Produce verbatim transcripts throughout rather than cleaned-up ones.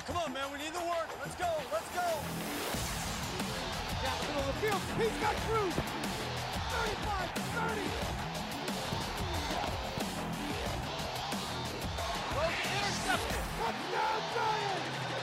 Come on, man. We need the work. Let's go. Let's go. Down the middle of the field. He's got Cruz. thirty-five, thirty. Intercepted. Touchdown, Giants.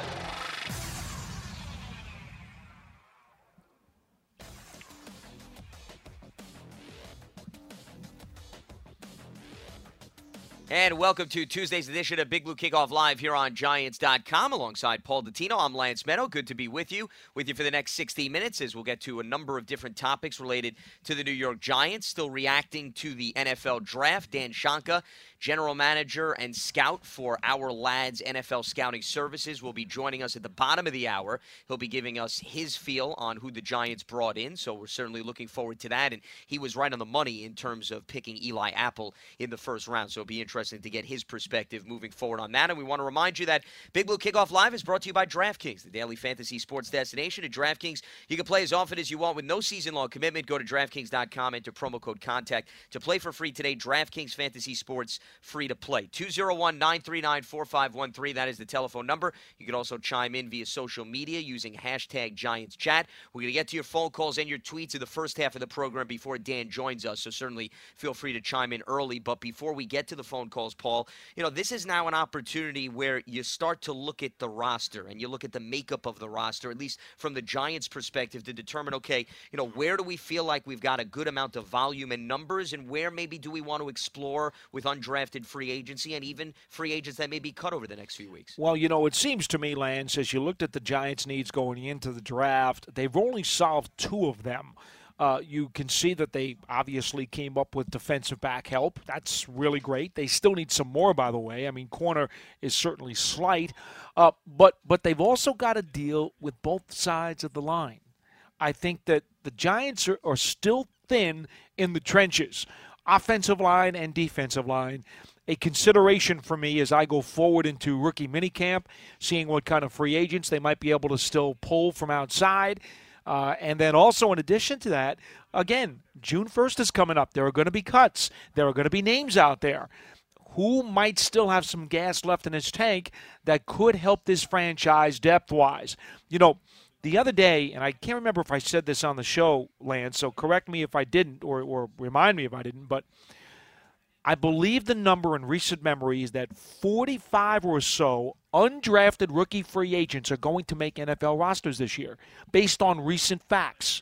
And welcome to Tuesday's edition of Big Blue Kickoff Live here on Giants dot com. Alongside Paul Dottino, I'm Lance Meadow. Good to be with you, with you for the next sixty minutes as we'll get to a number of different topics related to the New York Giants. Still reacting to the N F L Draft. Dan Shonka, general manager and scout for Our Lads N F L Scouting Services, will be joining us at the bottom of the hour. He'll be giving us his feel on who the Giants brought in, so we're certainly looking forward to that. And he was right on the money in terms of picking Eli Apple in the first round, so it'll be interesting to get his perspective moving forward on that. And we want to remind you that Big Blue Kickoff Live is brought to you by DraftKings, the daily fantasy sports destination. At DraftKings, you can play as often as you want with no season-long commitment. Go to DraftKings dot com, enter promo code CONTACT to play for free today. DraftKings Fantasy Sports, free to play. two oh one, nine three nine, four five one three, that is the telephone number. You can also chime in via social media using hashtag GiantsChat. We're going to get to your phone calls and your tweets in the first half of the program before Dan joins us, so certainly feel free to chime in early. But before we get to the phone calls, Paul, you know, this is now an opportunity where you start to look at the roster and you look at the makeup of the roster, at least from the Giants' perspective, to determine, okay, you know, where do we feel like we've got a good amount of volume and numbers, and where maybe do we want to explore with undrafted free agency and even free agents that may be cut over the next few weeks? Well, you know, it seems to me, Lance, as you looked at the Giants' needs going into the draft, they've only solved two of them. Uh, you can see that they obviously came up with defensive back help. That's really great. They still need some more, by the way. I mean, corner is certainly slight. Uh, but but they've also got to deal with both sides of the line. I think that the Giants are, are still thin in the trenches, offensive line and defensive line. A consideration for me as I go forward into rookie minicamp, seeing what kind of free agents they might be able to still pull from outside. Uh, and then also in addition to that, again, June first is coming up. There are going to be cuts. There are going to be names out there. Who might still have some gas left in his tank that could help this franchise depth-wise? You know, the other day, and I can't remember if I said this on the show, Lance, so correct me if I didn't or, or remind me if I didn't, but I believe the number in recent memory is that forty-five or so undrafted rookie free agents are going to make N F L rosters this year based on recent facts.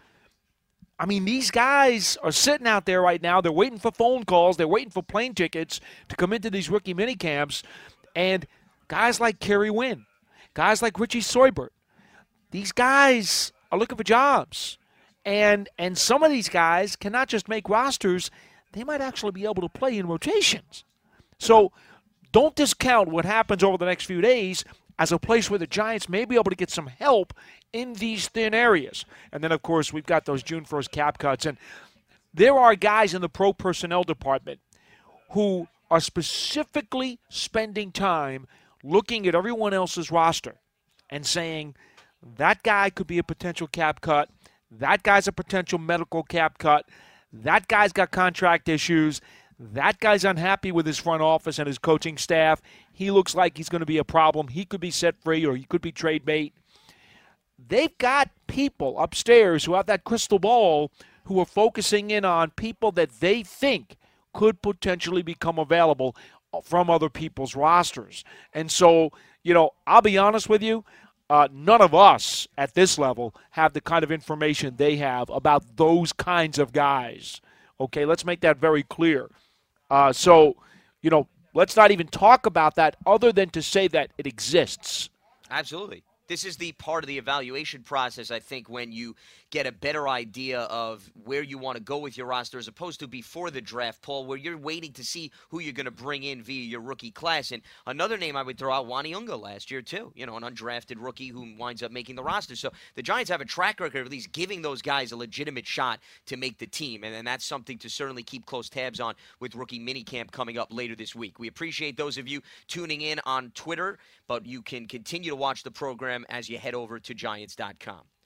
I mean, these guys are sitting out there right now. They're waiting for phone calls. They're waiting for plane tickets to come into these rookie minicamps. And guys like Kerry Wynn, guys like Richie Seubert, these guys are looking for jobs. And and some of these guys cannot just make rosters. They might actually be able to play in rotations. So don't discount what happens over the next few days as a place where the Giants may be able to get some help in these thin areas. And then, of course, we've got those June first cap cuts. And there are guys in the pro personnel department who are specifically spending time looking at everyone else's roster and saying, that guy could be a potential cap cut. That guy's a potential medical cap cut. That guy's got contract issues. That guy's unhappy with his front office and his coaching staff. He looks like he's going to be a problem. He could be set free or he could be trade bait. They've got people upstairs who have that crystal ball who are focusing in on people that they think could potentially become available from other people's rosters. And so, you know, I'll be honest with you, Uh, none of us at this level have the kind of information they have about those kinds of guys. Okay, let's make that very clear. Uh, so, you know, let's not even talk about that other than to say that it exists. Absolutely. This is the part of the evaluation process, I think, when you get a better idea of where you want to go with your roster as opposed to before the draft, Paul, where you're waiting to see who you're going to bring in via your rookie class. And another name I would throw out, Wani Unga last year, too. You know, an undrafted rookie who winds up making the roster. So the Giants have a track record of at least giving those guys a legitimate shot to make the team. And, and that's something to certainly keep close tabs on with rookie minicamp coming up later this week. We appreciate those of you tuning in on Twitter, but you can continue to watch the program as you head over to Giants dot com.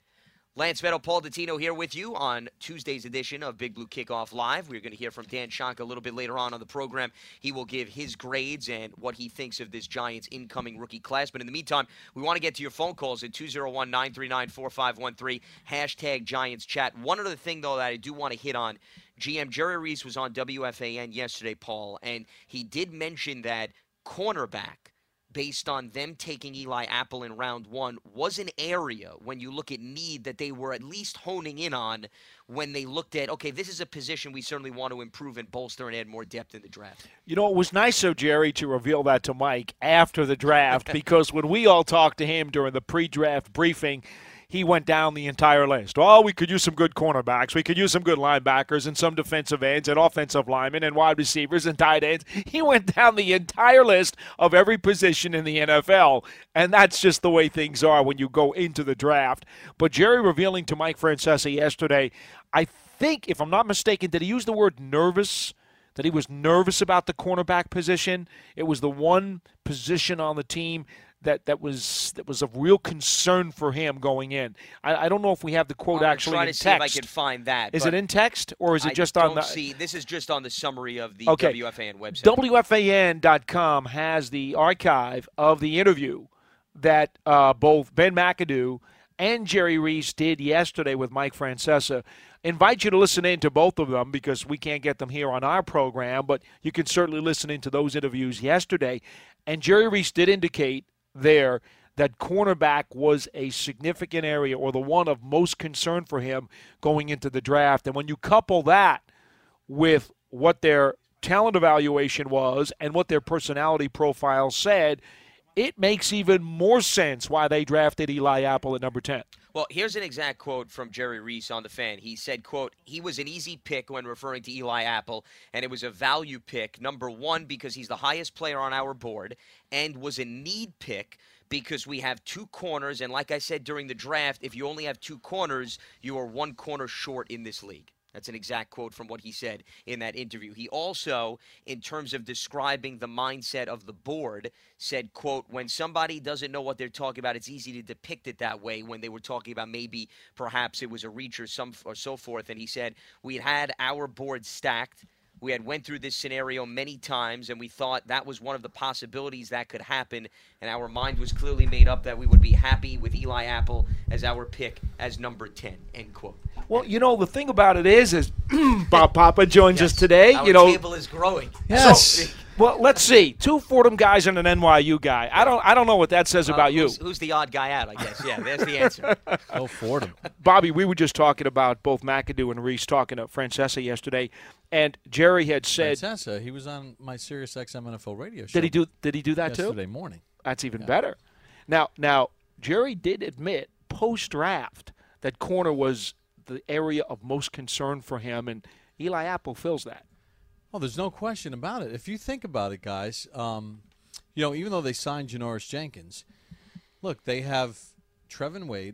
Lance Meadow, Paul Dottino here with you on Tuesday's edition of Big Blue Kickoff Live. We're going to hear from Dan Schonk a little bit later on on the program. He will give his grades and what he thinks of this Giants incoming rookie class. But in the meantime, we want to get to your phone calls at two oh one, nine three nine, four five one three, hashtag Giants Chat. One other thing, though, that I do want to hit on, G M Jerry Reese was on W F A N yesterday, Paul, and he did mention that cornerback, based on them taking Eli Apple in round one, was an area when you look at need that they were at least honing in on when they looked at, okay, this is a position we certainly want to improve and bolster and add more depth in the draft. You know, it was nice of Jerry to reveal that to Mike after the draft because when we all talked to him during the pre-draft briefing, he went down the entire list. Oh, we could use some good cornerbacks. We could use some good linebackers and some defensive ends and offensive linemen and wide receivers and tight ends. He went down the entire list of every position in the N F L, and that's just the way things are when you go into the draft. But Jerry revealing to Mike Francesa yesterday, I think, if I'm not mistaken, did he use the word nervous? That he was nervous about the cornerback position? It was the one position on the team that, that was that was of real concern for him going in. I, I don't know if we have the quote I'm actually trying in to text. See if I can find that. Is it in text or is it just I on the? See, this is just on the summary of the okay. W F A N website. W F A N dot com has the archive of the interview that uh, both Ben McAdoo and Jerry Reese did yesterday with Mike Francesa. Invite you to listen in to both of them because we can't get them here on our program, but you can certainly listen into those interviews yesterday. And Jerry Reese did indicate there that cornerback was a significant area or the one of most concern for him going into the draft. And when you couple that with what their talent evaluation was and what their personality profile said, it makes even more sense why they drafted Eli Apple at number ten. Well, here's an exact quote from Jerry Reese on the Fan. He said, quote, he was an easy pick when referring to Eli Apple, and it was a value pick, number one, because he's the highest player on our board, and was a need pick because we have two corners, and like I said during the draft, if you only have two corners, you are one corner short in this league. That's an exact quote from what he said in that interview. He also, in terms of describing the mindset of the board, said, quote, when somebody doesn't know what they're talking about, it's easy to depict it that way when they were talking about maybe perhaps it was a reach or, some, or so forth. And he said, we had our board stacked. We had went through this scenario many times, and we thought that was one of the possibilities that could happen, and our mind was clearly made up that we would be happy with Eli Apple as our pick as number ten, end quote. Well, you know, the thing about it is, is Bob Papa joins yes, us today. Our you know, table is growing. Yes. So, well, let's see. Two Fordham guys and an N Y U guy. I don't I don't know what that says uh, about you. Who's, who's the odd guy out, I guess. Yeah, there's the answer. Oh, Fordham. Bobby, we were just talking about both McAdoo and Reese talking to Francesa yesterday, and Jerry had said Francesa, he was on my Sirius X M N F L radio show. Did he do did he do that yesterday too? Yesterday morning. That's even yeah. better. Now now Jerry did admit post draft that corner was the area of most concern for him, and Eli Apple fills that. Well, there's no question about it. If you think about it, guys, um, you know, even though they signed Janoris Jenkins, look, they have Trevin Wade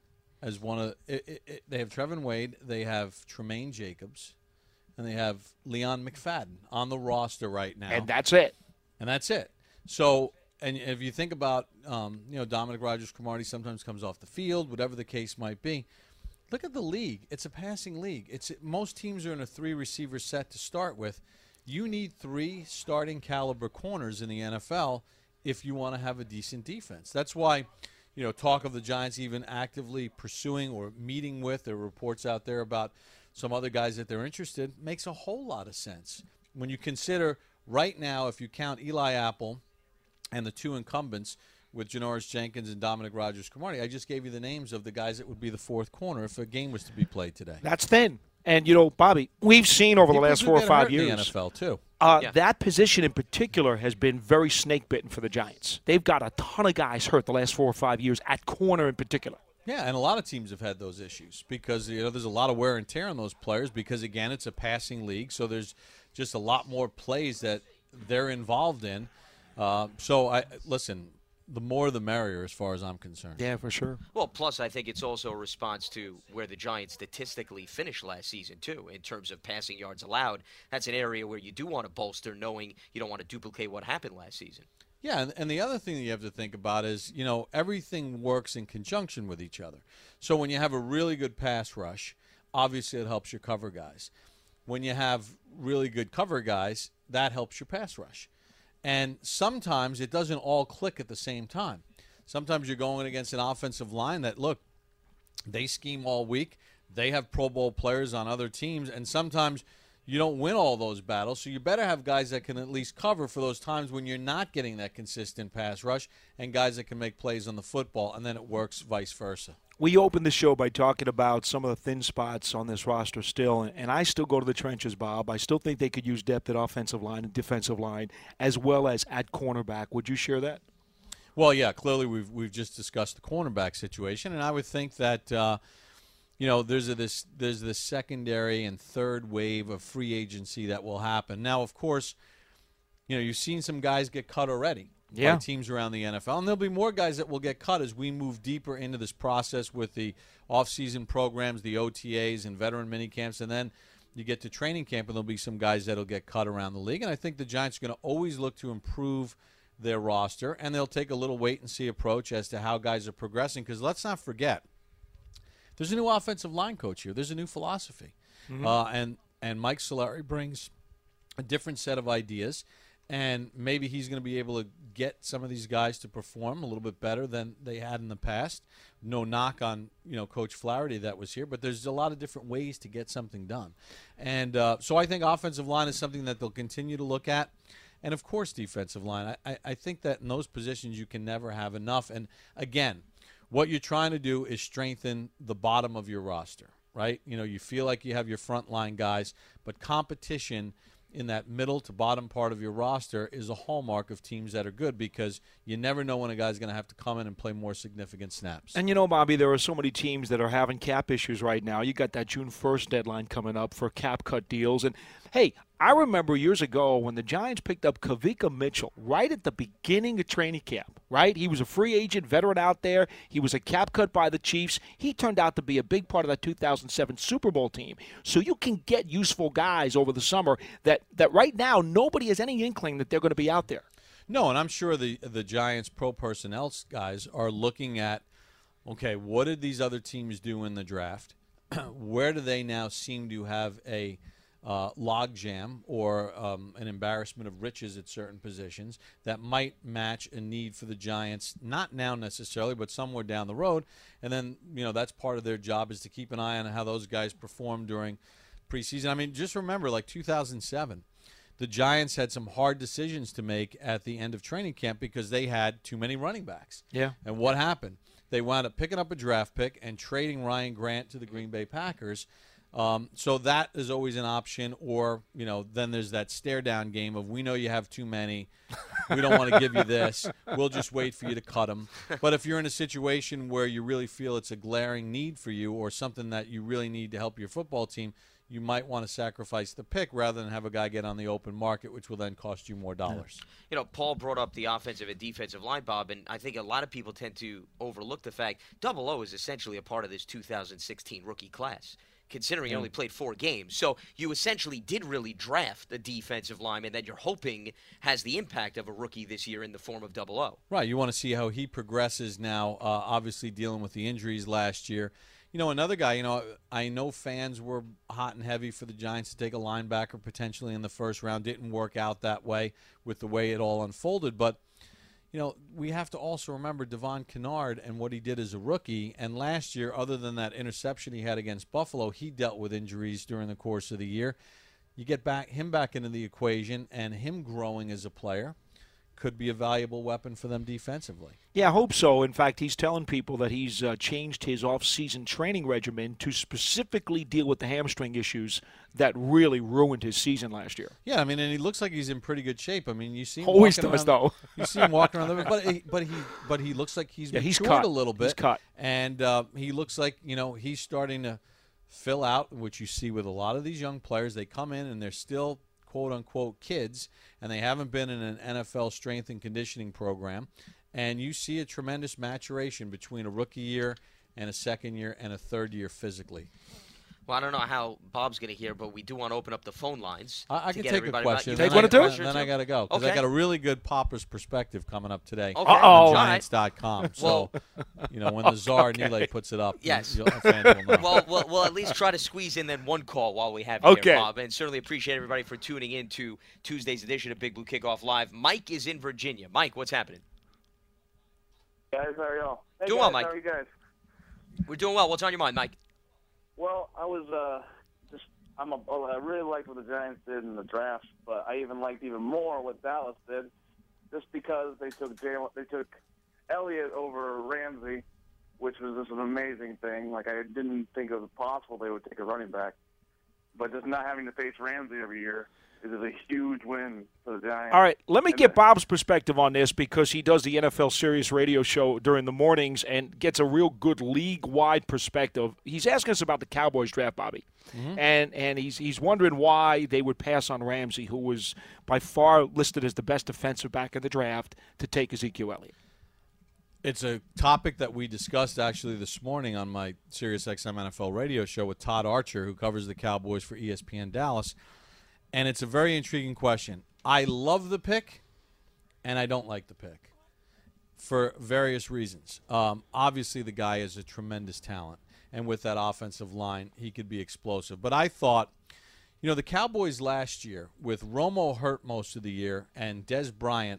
as one of it, it, it, they have Trevin Wade, they have Tremaine Jacobs, and they have Leon McFadden on the roster right now. And that's it. And that's it. So, and if you think about, um, you know, Dominic Rodgers-Cromartie sometimes comes off the field, whatever the case might be. Look at the league. It's a passing league. It's most teams are in a three-receiver set to start with. You need three starting caliber corners in the N F L if you want to have a decent defense. That's why, you know, talk of the Giants even actively pursuing or meeting with, there are reports out there about some other guys that they're interested, makes a whole lot of sense. When you consider right now, if you count Eli Apple and the two incumbents, with Janoris Jenkins and Dominic Rodgers-Cromartie, I just gave you the names of the guys that would be the fourth corner if a game was to be played today. That's thin. And, you know, Bobby, we've seen over the People last do four or get five hurt in years. the N F L, too. Uh, Yeah. That position in particular has been very snake-bitten for the Giants. They've got a ton of guys hurt the last four or five years, at corner in particular. Yeah, and a lot of teams have had those issues because, you know, there's a lot of wear and tear on those players because, again, it's a passing league, so there's just a lot more plays that they're involved in. Uh, so, I listen, the more the merrier as far as I'm concerned. Yeah, for sure. Well, plus I think it's also a response to where the Giants statistically finished last season, too, in terms of passing yards allowed. That's an area where you do want to bolster, knowing you don't want to duplicate what happened last season. Yeah, and, and the other thing that you have to think about is, you know, everything works in conjunction with each other. So when you have a really good pass rush, obviously it helps your cover guys. When you have really good cover guys, that helps your pass rush. And sometimes it doesn't all click at the same time. Sometimes you're going against an offensive line that, look, they scheme all week. They have Pro Bowl players on other teams, and sometimes you don't win all those battles, so you better have guys that can at least cover for those times when you're not getting that consistent pass rush and guys that can make plays on the football, and then it works vice versa. We opened the show by talking about some of the thin spots on this roster still, and I still go to the trenches, Bob. I still think they could use depth at offensive line and defensive line as well as at cornerback. Would you share that? Well, yeah, clearly we've we've just discussed the cornerback situation, and I would think that uh, you know there's a, this there's this secondary and third wave of free agency that will happen. Now, of course, you know you've seen some guys get cut already yeah. by teams around the N F L, and there'll be more guys that will get cut as we move deeper into this process with the off-season programs, the O T As, and veteran minicamps, and then you get to training camp, and there'll be some guys that'll get cut around the league. And I think the Giants are going to always look to improve their roster, and they'll take a little wait-and-see approach as to how guys are progressing, because let's not forget, there's a new offensive line coach here. There's a new philosophy. Mm-hmm. uh, and, and Mike Solari brings a different set of ideas, and maybe he's going to be able to get some of these guys to perform a little bit better than they had in the past. No knock on you know Coach Flaherty that was here, but there's a lot of different ways to get something done. And uh, so I think offensive line is something that they'll continue to look at. And, of course, defensive line. I, I think that in those positions you can never have enough. And, again, what you're trying to do is strengthen the bottom of your roster, right? You know, you feel like you have your front line guys, but competition in that middle to bottom part of your roster is a hallmark of teams that are good, because you never know when a guy's going to have to come in and play more significant snaps. And, you know, Bobby, there are so many teams that are having cap issues right now. You got that June first deadline coming up for cap cut deals. And, hey, I remember years ago when the Giants picked up Kavika Mitchell right at the beginning of training camp, right? He was a free agent, veteran out there. He was a cap cut by the Chiefs. He turned out to be a big part of that two thousand seven Super Bowl team. So you can get useful guys over the summer that, that right now nobody has any inkling that they're going to be out there. No, and I'm sure the the Giants pro personnel guys are looking at, okay, what did these other teams do in the draft? Where do they now seem to have a uh, logjam or um, an embarrassment of riches at certain positions that might match a need for the Giants, not now necessarily, but somewhere down the road. And then, you know, that's part of their job, is to keep an eye on how those guys perform during preseason. I mean, just remember, like two thousand seven, the Giants had some hard decisions to make at the end of training camp because they had too many running backs. Yeah. And what happened? They wound up picking up a draft pick and trading Ryan Grant to the Green Bay Packers. Um, so that is always an option. Or, you know, then there's that stare-down game of, we know you have too many. We don't want to give you this. We'll just wait for you to cut them. But if you're in a situation where you really feel it's a glaring need for you, or something that you really need to help your football team, you might want to sacrifice the pick rather than have a guy get on the open market, which will then cost you more dollars. You know, Paul brought up the offensive and defensive line, Bob, and I think a lot of people tend to overlook the fact Double O is essentially a part of this two thousand sixteen rookie class, considering he only played four games. So you essentially did really draft a defensive lineman that you're hoping has the impact of a rookie this year in the form of Double O. Right. You want to see how he progresses now, uh, obviously dealing with the injuries last year. You know, another guy, you know, I know fans were hot and heavy for the Giants to take a linebacker potentially in the first round. Didn't work out that way with the way it all unfolded. But, you know, we have to also remember Devon Kennard and what he did as a rookie. And last year, other than that interception he had against Buffalo, he dealt with injuries during the course of the year. You get back him back into the equation, and him growing as a player could be a valuable weapon for them defensively. Yeah, I hope so. In fact, he's telling people that he's uh, changed his off-season training regimen to specifically deal with the hamstring issues that really ruined his season last year. Yeah, I mean, and he looks like he's in pretty good shape. I mean, you see him always walking does around, though. You see him walking around, the, but he, but he but he looks like he's yeah, he's matured cut. a little bit. He's cut, and uh, he looks like you know he's starting to fill out, which you see with a lot of these young players. They come in and they're still quote-unquote kids, and they haven't been in an N F L strength and conditioning program, and you see a tremendous maturation between a rookie year and a second year and a third year physically. Well, I don't know how Bob's going to hear, but we do want to open up the phone lines. I, I to can get take a everybody question. You Take then one I, or two? Then, then I got to go because Okay. I got a really good Popper's perspective coming up today. Okay. Uh-oh. on All Giants dot com. So, you know, when the Czar Okay. Nile puts it up, Yes. you'll, fans will know. Well, we'll, we'll at least try to squeeze in then one call while we have you Okay. here, Bob. And certainly appreciate everybody for tuning in to Tuesday's edition of Big Blue Kickoff Live. Mike is in Virginia. Mike, what's happening? Guys, how are y'all? Hey Doing guys, well, Mike. How are you guys? We're doing well. What's on your mind, Mike? Well, I was uh, just I'm a, oh, I really liked what the Giants did in the draft, but I even liked even more what Dallas did, just because they took Jalen, they took Elliott over Ramsey, which was just an amazing thing. Like I didn't think it was possible they would take a running back, but just not having to face Ramsey every year is a huge win for the Giants. All right, let me And get then- Bob's perspective on this because he does the N F L Sirius radio show during the mornings and gets a real good league-wide perspective. He's asking us about the Cowboys draft, Bobby, Mm-hmm. and and he's he's wondering why they would pass on Ramsey, who was by far listed as the best defensive back in the draft, to take Ezekiel Elliott. It's a topic that we discussed actually this morning on my SiriusXM N F L radio show with Todd Archer, who covers the Cowboys for E S P N Dallas. And it's a very intriguing question. I love the pick, and I don't like the pick for various reasons. Um, obviously, the guy is a tremendous talent, and with that offensive line, he could be explosive. But I thought, you know, the Cowboys last year, with Romo hurt most of the year and Des Bryant,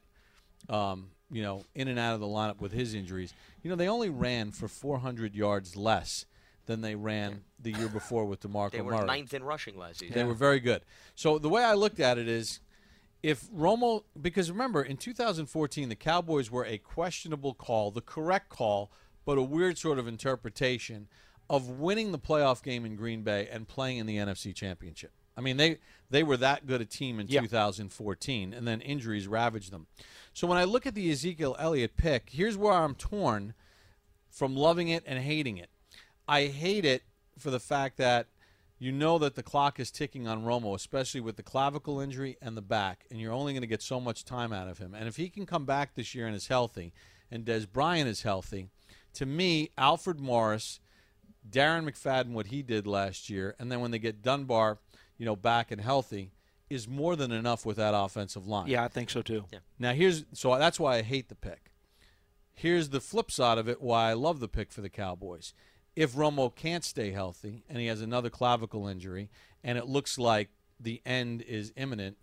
um, you know, in and out of the lineup with his injuries, you know, they only ran for four hundred yards less than they ran the year before with DeMarco They were Murray. ninth in rushing last season. They were very good. So the way I looked at it is, if Romo, because remember, in two thousand fourteen, the Cowboys were a questionable call, the correct call, but a weird sort of interpretation of winning the playoff game in Green Bay and playing in the N F C Championship. I mean, they, they were that good a team in Yeah. two thousand fourteen, and then injuries ravaged them. So when I look at the Ezekiel Elliott pick, here's where I'm torn from loving it and hating it. I hate it for the fact that you know that the clock is ticking on Romo, especially with the clavicle injury and the back, and you're only going to get so much time out of him. And if he can come back this year and is healthy, and Des Bryant is healthy, to me, Alfred Morris, Darren McFadden, what he did last year, and then when they get Dunbar, you know, back and healthy, is more than enough with that offensive line. Yeah, I think so too. Yeah. Now here's so that's why I hate the pick. Here's the flip side of it, why I love the pick for the Cowboys. If Romo can't stay healthy and he has another clavicle injury and it looks like the end is imminent,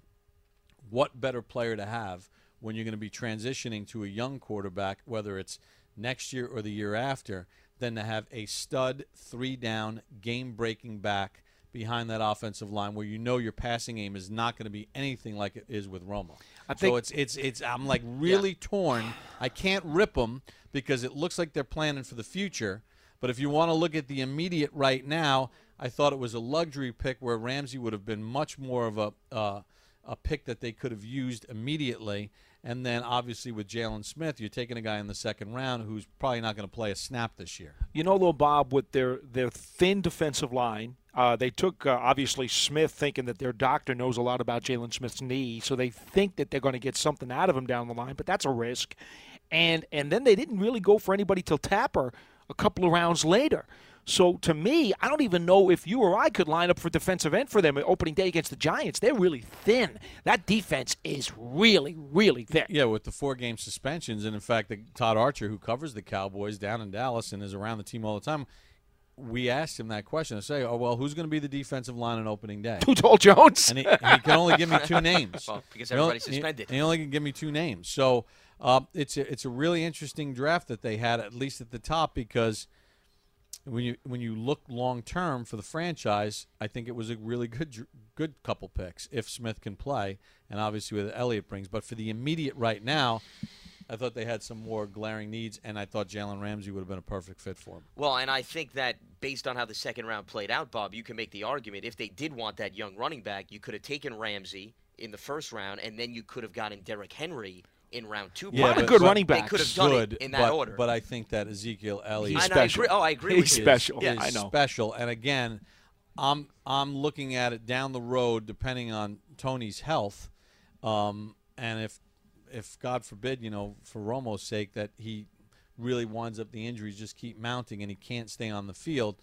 what better player to have when you're going to be transitioning to a young quarterback, whether it's next year or the year after, than to have a stud, three-down, game-breaking back behind that offensive line where you know your passing game is not going to be anything like it is with Romo. I think- so it's it's it's I'm like really torn. I can't rip them because it looks like they're planning for the future. But if you want to look at the immediate right now, I thought it was a luxury pick where Ramsey would have been much more of a uh, a pick that they could have used immediately. And then obviously with Jalen Smith, you're taking a guy in the second round who's probably not going to play a snap this year. You know, though, Bob, with their, their thin defensive line, uh, they took, uh, obviously, Smith thinking that their doctor knows a lot about Jalen Smith's knee, so they think that they're going to get something out of him down the line, but that's a risk. And and then they didn't really go for anybody till Tapper a couple of rounds later. So, to me, I don't even know if you or I could line up for defensive end for them at opening day against the Giants. They're really thin. That defense is really, really thin. Yeah, with the four-game suspensions, and in fact, the, Todd Archer, who covers the Cowboys down in Dallas and is around the team all the time, we asked him that question. I say, oh, well, who's going to be the defensive line on opening day? Who told Jones? And he, and he can only give me two names. Well, because He only- everybody's suspended. He, he only can give me two names. So uh, it's a, it's a really interesting draft that they had, at least at the top, because when you when you look long term for the franchise, I think it was a really good dr- good couple picks if Smith can play, and obviously with Elliott brings. But for the immediate right now, I thought they had some more glaring needs, and I thought Jalen Ramsey would have been a perfect fit for him. Well, and I think that based on how the second round played out, Bob, you can make the argument if they did want that young running back, you could have taken Ramsey in the first round, and then you could have gotten Derrick Henry in round two. Yeah, But a good but running They back. could have done Good, it in that but, order. but I think that Ezekiel Elliott He's I know, I special. agree. Oh, I agree He's with you. special. Yeah. is I know. special. And again, I'm I'm looking at it down the road, depending on Tony's health, um, and if if God forbid, you know, for Romo's sake, that he really winds up the injuries just keep mounting and he can't stay on the field.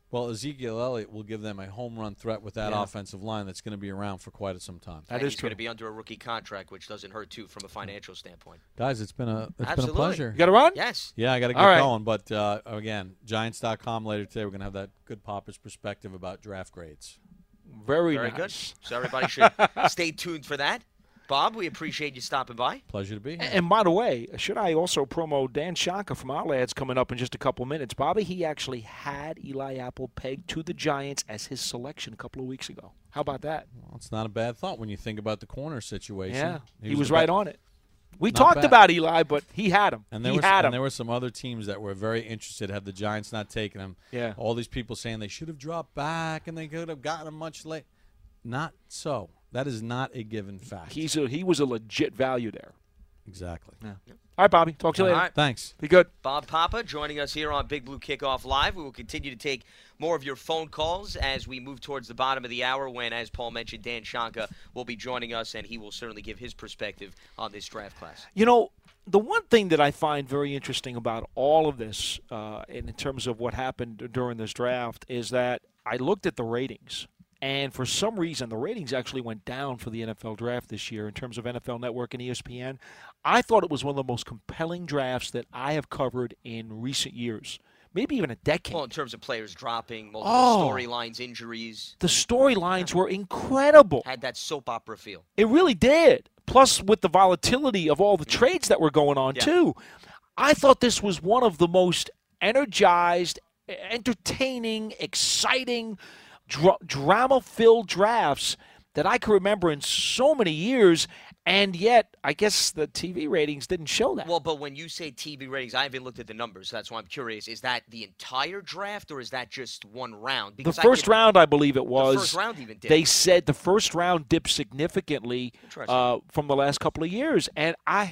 Well, Ezekiel Elliott will give them a home run threat with that Yeah. offensive line that's going to be around for quite some time. That and is he's true. going to be under a rookie contract, which doesn't hurt too from a financial standpoint. Guys, it's been a it's been a Absolutely. pleasure. You got to run? Yes. Yeah, I got to get All right. going. But uh, again, Giants dot com later today. We're going to have that good Popper's perspective about draft grades. Very, Very nice. good. So everybody should stay tuned for that. Bob, we appreciate you stopping by. Pleasure to be here. And by the way, should I also promo Dan Shaka from our lads coming up in just a couple minutes? Bobby, he actually had Eli Apple pegged to the Giants as his selection a couple of weeks ago. How about that? Well, it's not a bad thought when you think about the corner situation. Yeah, he, was the right be- on it. We Not talked bad. about Eli, but he had him. And there, he was, had and him. there were some other teams that were very interested had the Giants not taken him. Yeah. All these people saying they should have dropped back and they could have gotten him much late. Not so. That is not a given fact. He's a, he was a legit value there. exactly. Yeah. All right, Bobby. Talk to you All later. right. Thanks. Be good. Bob Papa joining us here on Big Blue Kickoff Live. We will continue to take more of your phone calls as we move towards the bottom of the hour when, as Paul mentioned, Dan Shaka will be joining us, and he will certainly give his perspective on this draft class. You know, the one thing that I find very interesting about all of this, uh, in terms of what happened during this draft, is that I looked at the ratings. And for some reason, the ratings actually went down for the N F L draft this year in terms of N F L Network and E S P N. I thought it was one of the most compelling drafts that I have covered in recent years, maybe even a decade. Well, in terms of players dropping, multiple Oh. storylines, injuries, The storylines were incredible. had that soap opera feel. It really did. Plus, with the volatility of all the trades that were going on, Yeah. too. I thought this was one of the most energized, entertaining, exciting, dra- drama-filled drafts that I can remember in so many years, and yet I guess the T V ratings didn't show that. Well, but when you say T V ratings, I haven't looked at the numbers, so that's why I'm curious. Is that the entire draft, or is that just one round? the Because I first could- round, I believe it was. The first round even did. They said the first round dipped significantly Interesting. uh, from the last couple of years, and I,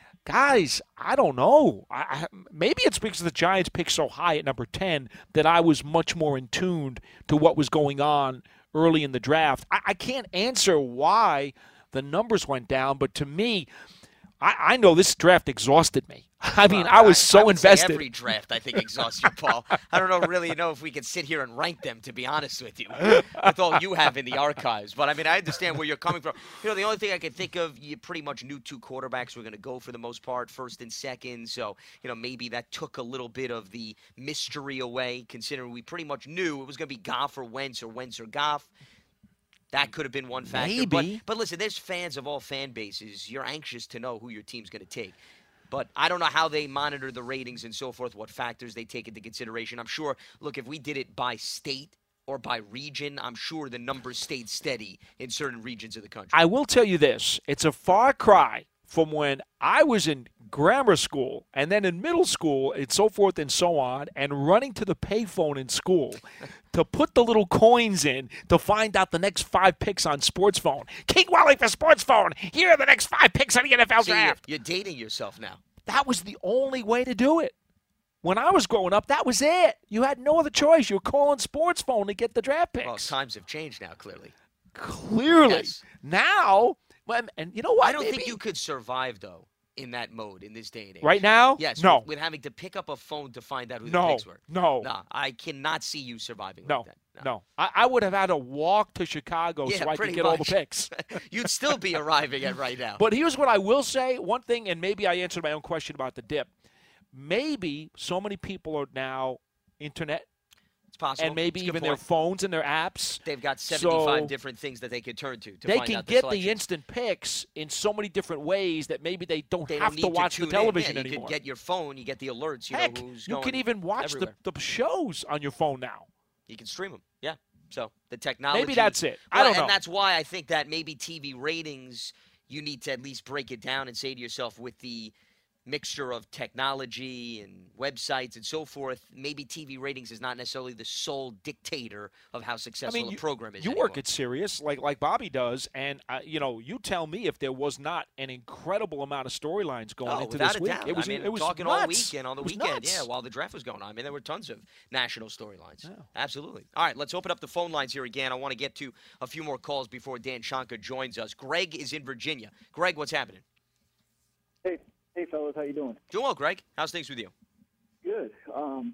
guys, I don't know. I, I, maybe it's because the Giants picked so high at number ten that I was much more in tune to what was going on early in the draft. I, I can't answer why the numbers went down, but to me, I, I know this draft exhausted me. I mean, Well, I was so I would say invested. every draft, I think, exhausts you, Paul. I don't know, really know if we could sit here and rank them, to be honest with you, with all you have in the archives. But, I mean, I understand where you're coming from. You know, the only thing I can think of, you pretty much knew two quarterbacks were going to go for the most part, first and second. So, you know, maybe that took a little bit of the mystery away, considering we pretty much knew it was going to be Goff or Wentz or Wentz or Goff. That could have been one factor. Maybe. But, but listen, there's fans of all fan bases. You're anxious to know who your team's going to take. But I don't know how they monitor the ratings and so forth, what factors they take into consideration. I'm sure, look, if we did it by state or by region, I'm sure the numbers stayed steady in certain regions of the country. I will tell you this. It's a far cry from when I was in grammar school and then in middle school and so forth and so on, and running to the payphone in school to put the little coins in to find out the next five picks on Sports Phone. King Wally for Sports Phone. Here are the next five picks on the N F L See, you're, draft. you're dating yourself now. That was the only way to do it. When I was growing up, that was it. You had no other choice. You were calling Sports Phone to get the draft picks. Well, times have changed now, clearly. Clearly. Yes. Now, well, and you know what? I don't think Maybe- you could survive, though, in that mode in this day and age. Right now? Yes. No. With, with having to pick up a phone to find out who No. the picks were. No. No, I cannot see you surviving No, like that. no. I, I would have had to walk to Chicago Yeah, so I could pretty get all the much. picks. You'd still be arriving at right now. But here's what I will say. One thing, and maybe I answered my own question about the dip. Maybe so many people are now internet It's possible. and maybe It's a good even their point. phones and their apps. They've got seventy-five So different things that they could turn to to They find can out the get the selections. instant picks in so many different ways that maybe they don't They have don't to need watch tune the in. television yeah, you anymore. can get your phone, you get the alerts, you Heck, know who's you going can even watch the, everywhere. the shows on your phone now. You can stream them. Yeah. So the technology. Maybe that's it. I Well, don't know. And that's why I think that maybe T V ratings, you need to at least break it down and say to yourself, with the mixture of technology and websites and so forth, maybe T V ratings is not necessarily the sole dictator of how I successful mean, a you, program is you anymore. work at Sirius like like Bobby does, and uh, you know, you tell me if there was not an incredible amount of storylines going Oh, into without this a week. doubt. It was I mean, it was talking nuts. all weekend on the It was weekend, nuts. yeah, while the draft was going on. I mean, there were tons of national storylines. Yeah. Absolutely. All right, let's open up the phone lines here again. I want to get to a few more calls before Dan Shonka joins us. Greg is in Virginia. Greg, what's happening? Hey, hey, fellas, how you doing? Doing well, Greg. How's things with you? Good. Um, been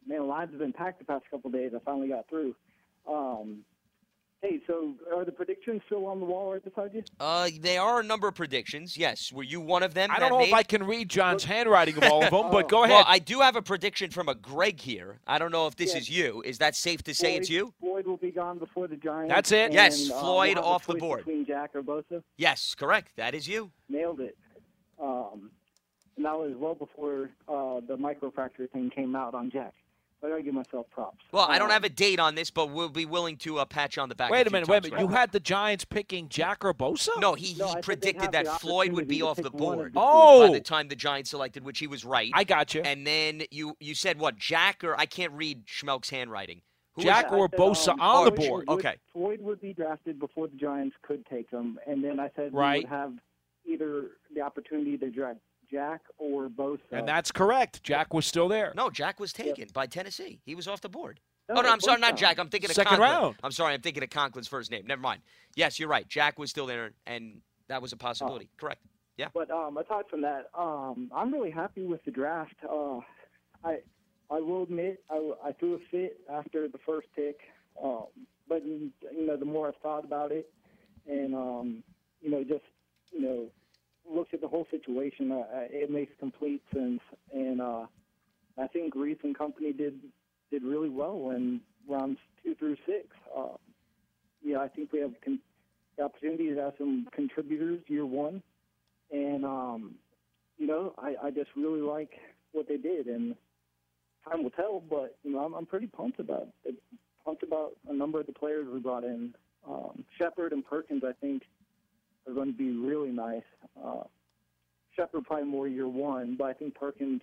man, lines have been packed the past couple of days. I finally got through. Um, hey, so are the predictions still on the wall right beside you? Uh, there are a number of predictions. Yes, were you one of them? I that don't know made? if I can read John's handwriting of all of them, but go ahead. Well, I do have a prediction from a Greg here. I don't know if this Yeah. is you. Is that safe to say Floyd, it's you? Floyd will be gone before the Giants. That's it? and, Yes, uh, Floyd we'll have a off the choice board. Between Jack or Bosa. Yes, correct. That is you. Nailed it. Um, and that was well before uh, the microfracture thing came out on Jack. So I got to give myself props. Well, I don't Um, have a date on this, but we'll be willing to uh, pat you on the back. Wait a few minute, wait a times, minute. Greg. You had the Giants picking Jack or Bosa? No, he, No, I he said they'd predicted have that the Floyd would be opportunity to off the pick one of board the two. Oh. by the time the Giants selected, which he was right. I got you. And then you you said what? Jack or I can't read Schmelk's handwriting. Who Jack is I or said, Bosa um, on the Floyd board. would- Okay. Floyd would be drafted before the Giants could take him, and then I said Right. we would have either the opportunity to draft Jack or Bosa. And that's correct. Jack was still there. No, Jack was taken by Tennessee. He was off the board. No, oh, no, I'm sorry, not Bosa. Jack. I'm thinking of Second Conklin. round. I'm sorry, I'm thinking of Conklin's first name. Never mind. Yes, you're right. Jack was still there, and that was a possibility. Correct. Yeah. But um, aside from that, um, I'm really happy with the draft. Uh, I I will admit I, I threw a fit after the first pick, um, but you know the more I've thought about it, and um, you know just you know looked at the whole situation, uh, it makes complete sense. And uh, I think Reese and company did did really well in rounds two through six. Uh, yeah, I think we have con- the opportunity to have some contributors year one. And, um, you know, I, I just really like what they did. And time will tell, but, you know, I'm, I'm pretty pumped about it. Pumped about a number of the players we brought in. Um, Shepard and Perkins, I think, are going to be really nice. Uh, Shepard probably more year one, but I think Perkins,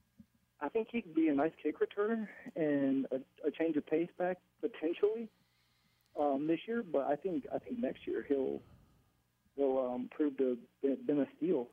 I think he could be a nice kick returner and a, a change of pace back potentially um, this year. But I think I think next year he'll he'll um, prove to have been a steal.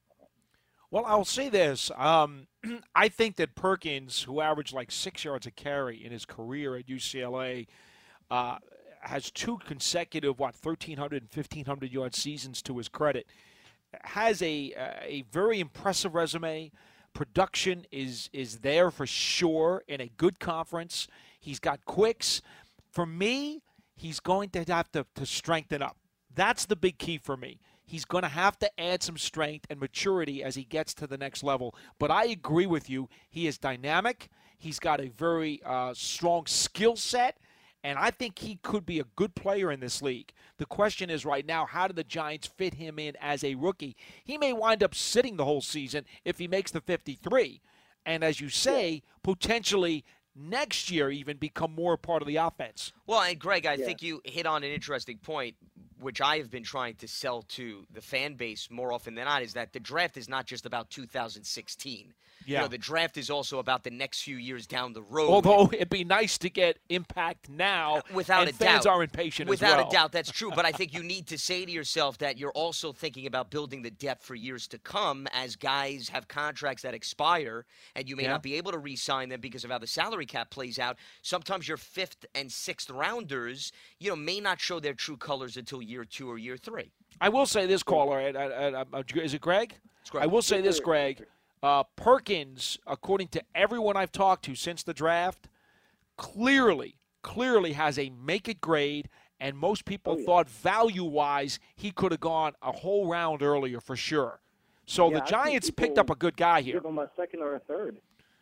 Well, I'll say this. Um, I think that Perkins, who averaged like six yards a carry in his career at U C L A, uh, has two consecutive, what, thirteen hundred and fifteen hundred yard seasons to his credit, has a a very impressive resume. Production is is there for sure in a good conference. He's got quicks. For me, he's going to have to, to strengthen up. That's the big key for me. He's going to have to add some strength and maturity as he gets to the next level. But I agree with you. He is dynamic. He's got a very uh, strong skill set. And I think he could be a good player in this league. The question is right now, how do the Giants fit him in as a rookie? He may wind up sitting the whole season if he makes the fifty-three. And as you say, potentially next year even become more part of the offense. Well, and Greg, I Yeah. think you hit on an interesting point, which I have been trying to sell to the fan base more often than not, is that the draft is not just about two thousand sixteen. Yeah. You know, the draft is also about the next few years down the road. Although it'd be nice to get impact now, Without and a fans doubt. are impatient Without as well. a doubt, that's true. But I think you need to say to yourself that you're also thinking about building the depth for years to come as guys have contracts that expire and you may Yeah. not be able to re-sign them because of how the salary cap plays out. Sometimes your fifth and sixth rounders, you know, may not show their true colors until year two or year three. I will say this, caller. and- and- and- uh, Is it Greg? It's Greg. I will say this, Greg. Uh, Perkins, according to everyone I've talked to since the draft, clearly, clearly has a make-it grade, and most people Oh, yeah. thought value-wise he could have gone a whole round earlier for sure. So Yeah, the I think Giants picked people up a good guy here. Give him a second or a third.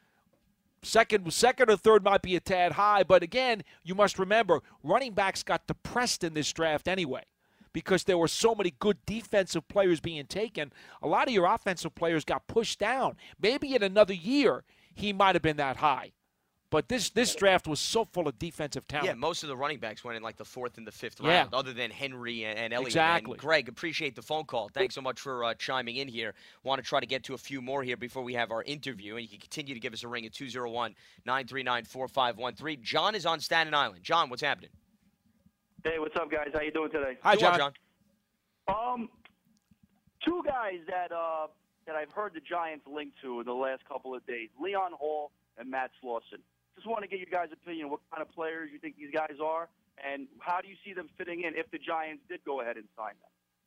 Second, second or third might be a tad high, but again, you must remember, running backs got depressed in this draft anyway because there were so many good defensive players being taken. A lot of your offensive players got pushed down. Maybe in another year, he might have been that high. But this, this draft was so full of defensive talent. Yeah, most of the running backs went in like the fourth and the fifth Yeah. round, other than Henry and, and Elliott. Exactly. And Greg, appreciate the phone call. Thanks so much for uh, chiming in here. Want to try to get to a few more here before we have our interview, and you can continue to give us a ring at two oh one, nine three nine, four five one three. John is on Staten Island. John, what's happening? Hey, what's up, guys? How you doing today? Hi, Doing well, John. Um, two guys that uh that I've heard the Giants linked to in the last couple of days: Leon Hall and Matt Slauson. Just want to get your guys' opinion. What kind of players you think these guys are, and how do you see them fitting in if the Giants did go ahead and sign them?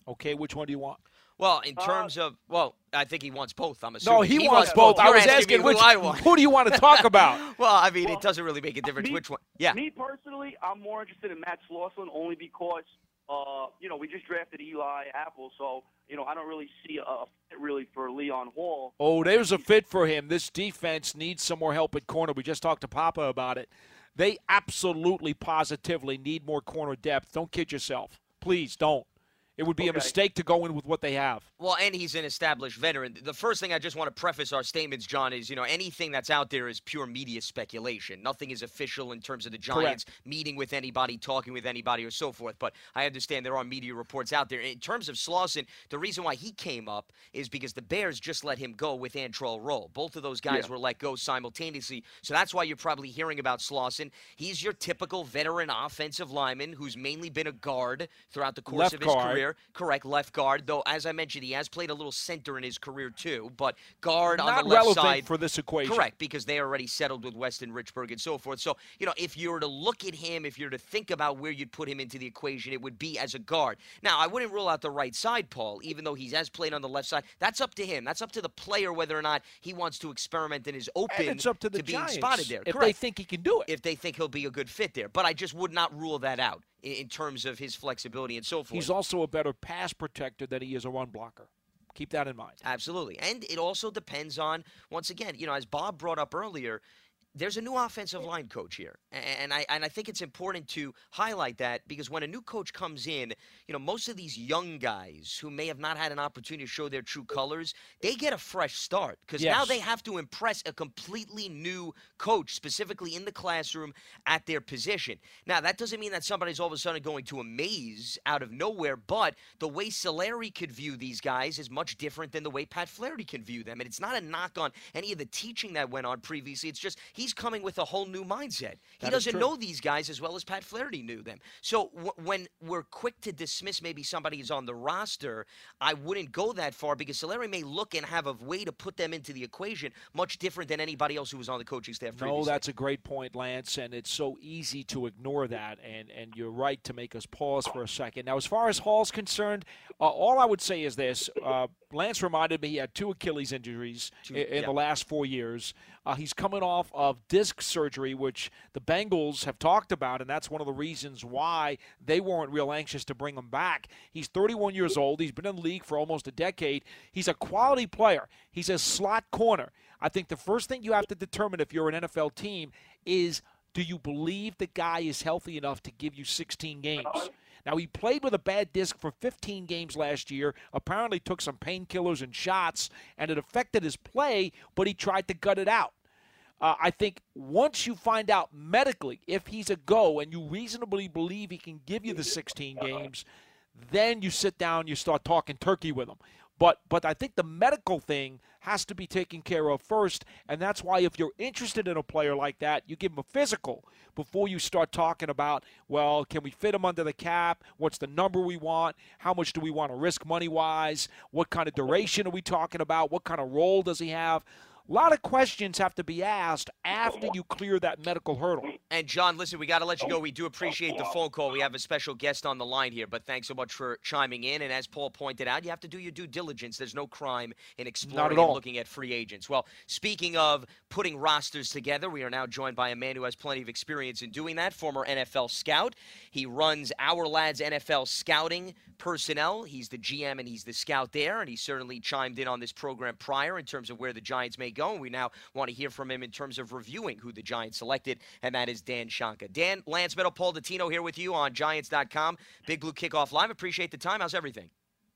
Okay, which one do you want? Well, in Uh, terms of, well, I think he wants both, I'm assuming. No, he, wants both. I You're was asking asking me which. who I want. Who do you want to talk about? Well, I mean, Well, it doesn't really make a difference me- which one. Yeah. Me personally, I'm more interested in Matt Slauson only because, uh, you know, we just drafted Eli Apple, so, you know, I don't really see a a fit really for Leon Hall. Oh, there's a fit for him. This defense needs some more help at corner. We just talked to Papa about it. They absolutely, positively need more corner depth. Don't kid yourself. Please don't. It would be a Okay. mistake to go in with what they have. Well, and he's an established veteran. The first thing I just want to preface our statements, John, is, you know, anything that's out there is pure media speculation. Nothing is official in terms of the Giants Correct. meeting with anybody, talking with anybody, or so forth. But I understand there are media reports out there. In terms of Slauson, the reason why he came up is because the Bears just let him go with Antrell Roll. Both of those guys Yeah. were let go simultaneously. So that's why you're probably hearing about Slauson. He's your typical veteran offensive lineman who's mainly been a guard throughout the course Left of his guard. career. Correct, left guard, though, as I mentioned, he has played a little center in his career, too, but guard on Not the left relevant side. for this equation. Correct, because they already settled with Weston Richburg and so forth. So, you know, if you were to look at him, if you were to think about where you'd put him into the equation, it would be as a guard. Now, I wouldn't rule out the right side, Paul, even though he has played on the left side. That's up to him. That's up to the player whether or not he wants to experiment and is open And it's up to the being Giants spotted there. if Correct. they think he can do it. If they think he'll be a good fit there. But I just would not rule that out in, in terms of his flexibility and so forth. He's also a better pass protector than he is a run blocker. Keep that in mind. Absolutely. And it also depends on, once again, you know, as Bob brought up earlier, there's a new offensive line coach here. And I and I think it's important to highlight that because when a new coach comes in, you know, most of these young guys who may have not had an opportunity to show their true colors, they get a fresh start because now Yes. they have to impress a completely new coach, specifically in the classroom at their position. Now, that doesn't mean that somebody's all of a sudden going to amaze out of nowhere, but the way Solari could view these guys is much different than the way Pat Flaherty can view them. And it's not a knock on any of the teaching that went on previously. It's just he's coming with a whole new mindset. He That is doesn't true. know these guys as well as Pat Flaherty knew them. So w- when we're quick to dismiss maybe somebody who's on the roster, I wouldn't go that far because Solari may look and have a way to put them into the equation much different than anybody else who was on the coaching staff previously. No, that's a great point, Lance, and it's so easy to ignore that, and, and you're right to make us pause for a second. Now, as far as Hall's concerned, uh, all I would say is this. Uh, Lance reminded me he had two Achilles injuries Two- in, in yeah. the last four years. Uh, he's coming off of disc surgery, which the Bengals have talked about, and that's one of the reasons why they weren't real anxious to bring him back. He's thirty-one years old. He's been in the league for almost a decade. He's a quality player. He's a slot corner. I think the first thing you have to determine if you're an N F L team is, do you believe the guy is healthy enough to give you sixteen games? Now, he played with a bad disc for fifteen games last year, apparently took some painkillers and shots, and it affected his play, but he tried to gut it out. Uh, I think once you find out medically if he's a go and you reasonably believe he can give you the sixteen games, then you sit down, you start talking turkey with him. But but I think the medical thing has to be taken care of first, and that's why if you're interested in a player like that, you give him a physical before you start talking about, well, can we fit him under the cap? What's the number we want? How much do we want to risk money-wise? What kind of duration are we talking about? What kind of role does he have? A lot of questions have to be asked after you clear that medical hurdle. And, John, listen, we got to let you go. We do appreciate the phone call. We have a special guest on the line here, but thanks so much for chiming in. And as Paul pointed out, you have to do your due diligence. There's no crime in exploring and all. looking at free agents. Well, speaking of putting rosters together, we are now joined by a man who has plenty of experience in doing that, former N F L scout. He runs Our Lads N F L Scouting Personnel. He's the G M and he's the scout there, and he certainly chimed in on this program prior in terms of where the Giants may go. And we now want to hear from him in terms of reviewing who the Giants selected, and that is Dan Shonka. Dan, Lance Meadow, Paul Dottino here with you on Giants dot com. Big Blue Kickoff Live. Appreciate the time. How's everything?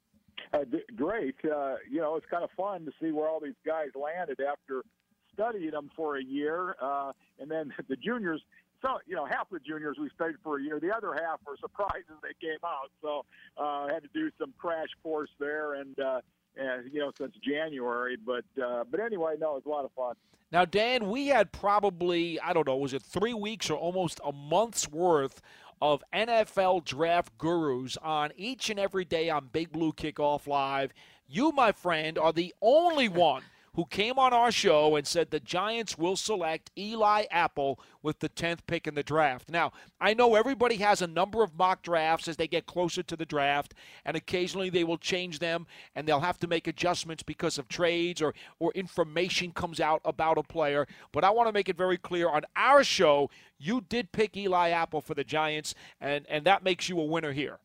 Uh, d- great. Uh, you know, it's kind of fun to see where all these guys landed after studying them for a year. Uh, and then the juniors, so, you know, half the juniors we studied for a year. The other half were surprised as they came out. So uh, I had to do some crash course there and, uh, and you know, since January. But, uh, but anyway, no, it was a lot of fun. Now, Dan, we had probably, I don't know, was it three weeks or almost a month's worth of N F L draft gurus on each and every day on Big Blue Kickoff Live. You, my friend, are the only one who came on our show and said the Giants will select Eli Apple with the tenth pick in the draft. Now, I know everybody has a number of mock drafts as they get closer to the draft, and occasionally they will change them, and they'll have to make adjustments because of trades or, or information comes out about a player. But I want to make it very clear on our show, you did pick Eli Apple for the Giants, and, and that makes you a winner here.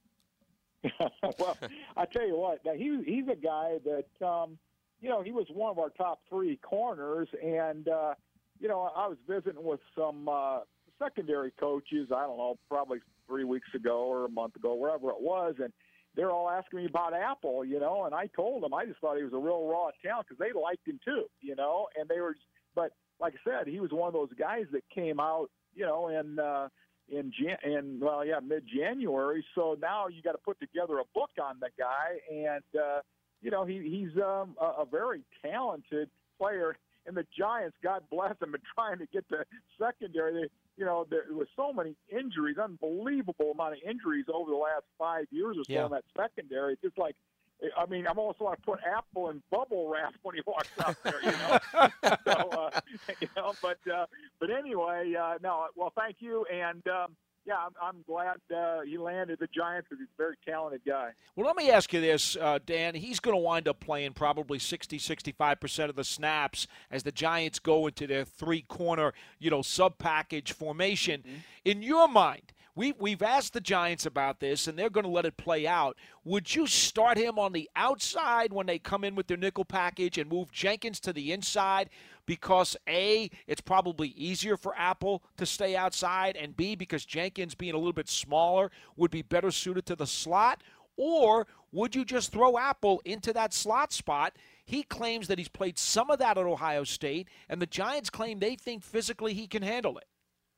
Well, I tell you what, now he, he's a guy that, um, you know, he was one of our top three corners, and, uh, you know, I was visiting with some uh, secondary coaches, I don't know, probably three weeks ago or a month ago, wherever it was, and they're all asking me about Apple, you know, and I told them I just thought he was a real raw talent because they liked him too, you know, and they were, but like I said, he was one of those guys that came out, you know, and, uh, in Jan- in well yeah mid-January, so now you got to put together a book on the guy, and uh, you know he he's um, a, a very talented player, and the Giants, God bless them, are trying to get the secondary. They, you know there was so many injuries, unbelievable amount of injuries over the last five years or so yeah. in that secondary. It's just like, I mean, I'm almost want to put Apple in bubble wrap when he walks out there, you know. so, uh, you know, but uh, but anyway, uh, no. Well, thank you, and um, yeah, I'm, I'm glad uh, he landed the Giants because he's a very talented guy. Well, let me ask you this, uh, Dan. He's going to wind up playing probably sixty, sixty-five percent of the snaps as the Giants go into their three-corner, you know, sub-package formation. Mm-hmm. In your mind, We, we've asked the Giants about this, and they're going to let it play out. Would you start him on the outside when they come in with their nickel package and move Jenkins to the inside because, A, it's probably easier for Apple to stay outside, and B, because Jenkins, being a little bit smaller, would be better suited to the slot? Or would you just throw Apple into that slot spot? He claims that he's played some of that at Ohio State, and the Giants claim they think physically he can handle it.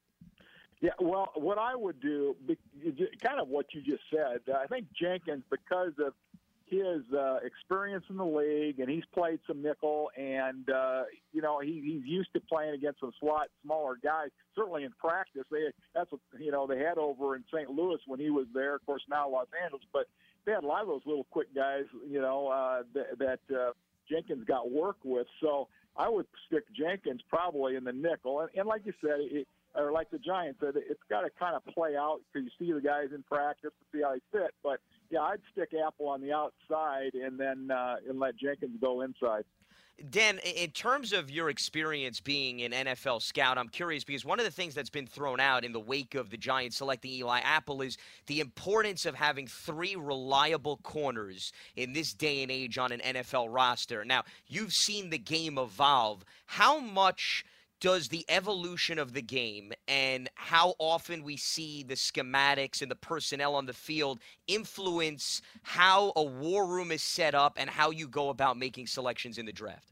Yeah, well, what I would do, kind of what you just said, I think Jenkins, because of his uh, experience in the league, and he's played some nickel, and, uh, you know, he, he's used to playing against some slot, smaller guys. Certainly in practice, they that's what, you know, they had over in Saint Louis when he was there, of course, now Los Angeles, but they had a lot of those little quick guys, you know, uh, that, that uh, Jenkins got work with. So I would stick Jenkins probably in the nickel. And, and like you said, it, or like the Giants said, it's got to kind of play out because you see the guys in practice to see how they fit. But, yeah, I'd stick Apple on the outside and then uh, and let Jenkins go inside. Dan, in terms of your experience being an N F L scout, I'm curious because one of the things that's been thrown out in the wake of the Giants selecting Eli Apple is the importance of having three reliable corners in this day and age on an N F L roster. Now, you've seen the game evolve. How much does the evolution of the game and how often we see the schematics and the personnel on the field influence how a war room is set up and how you go about making selections in the draft?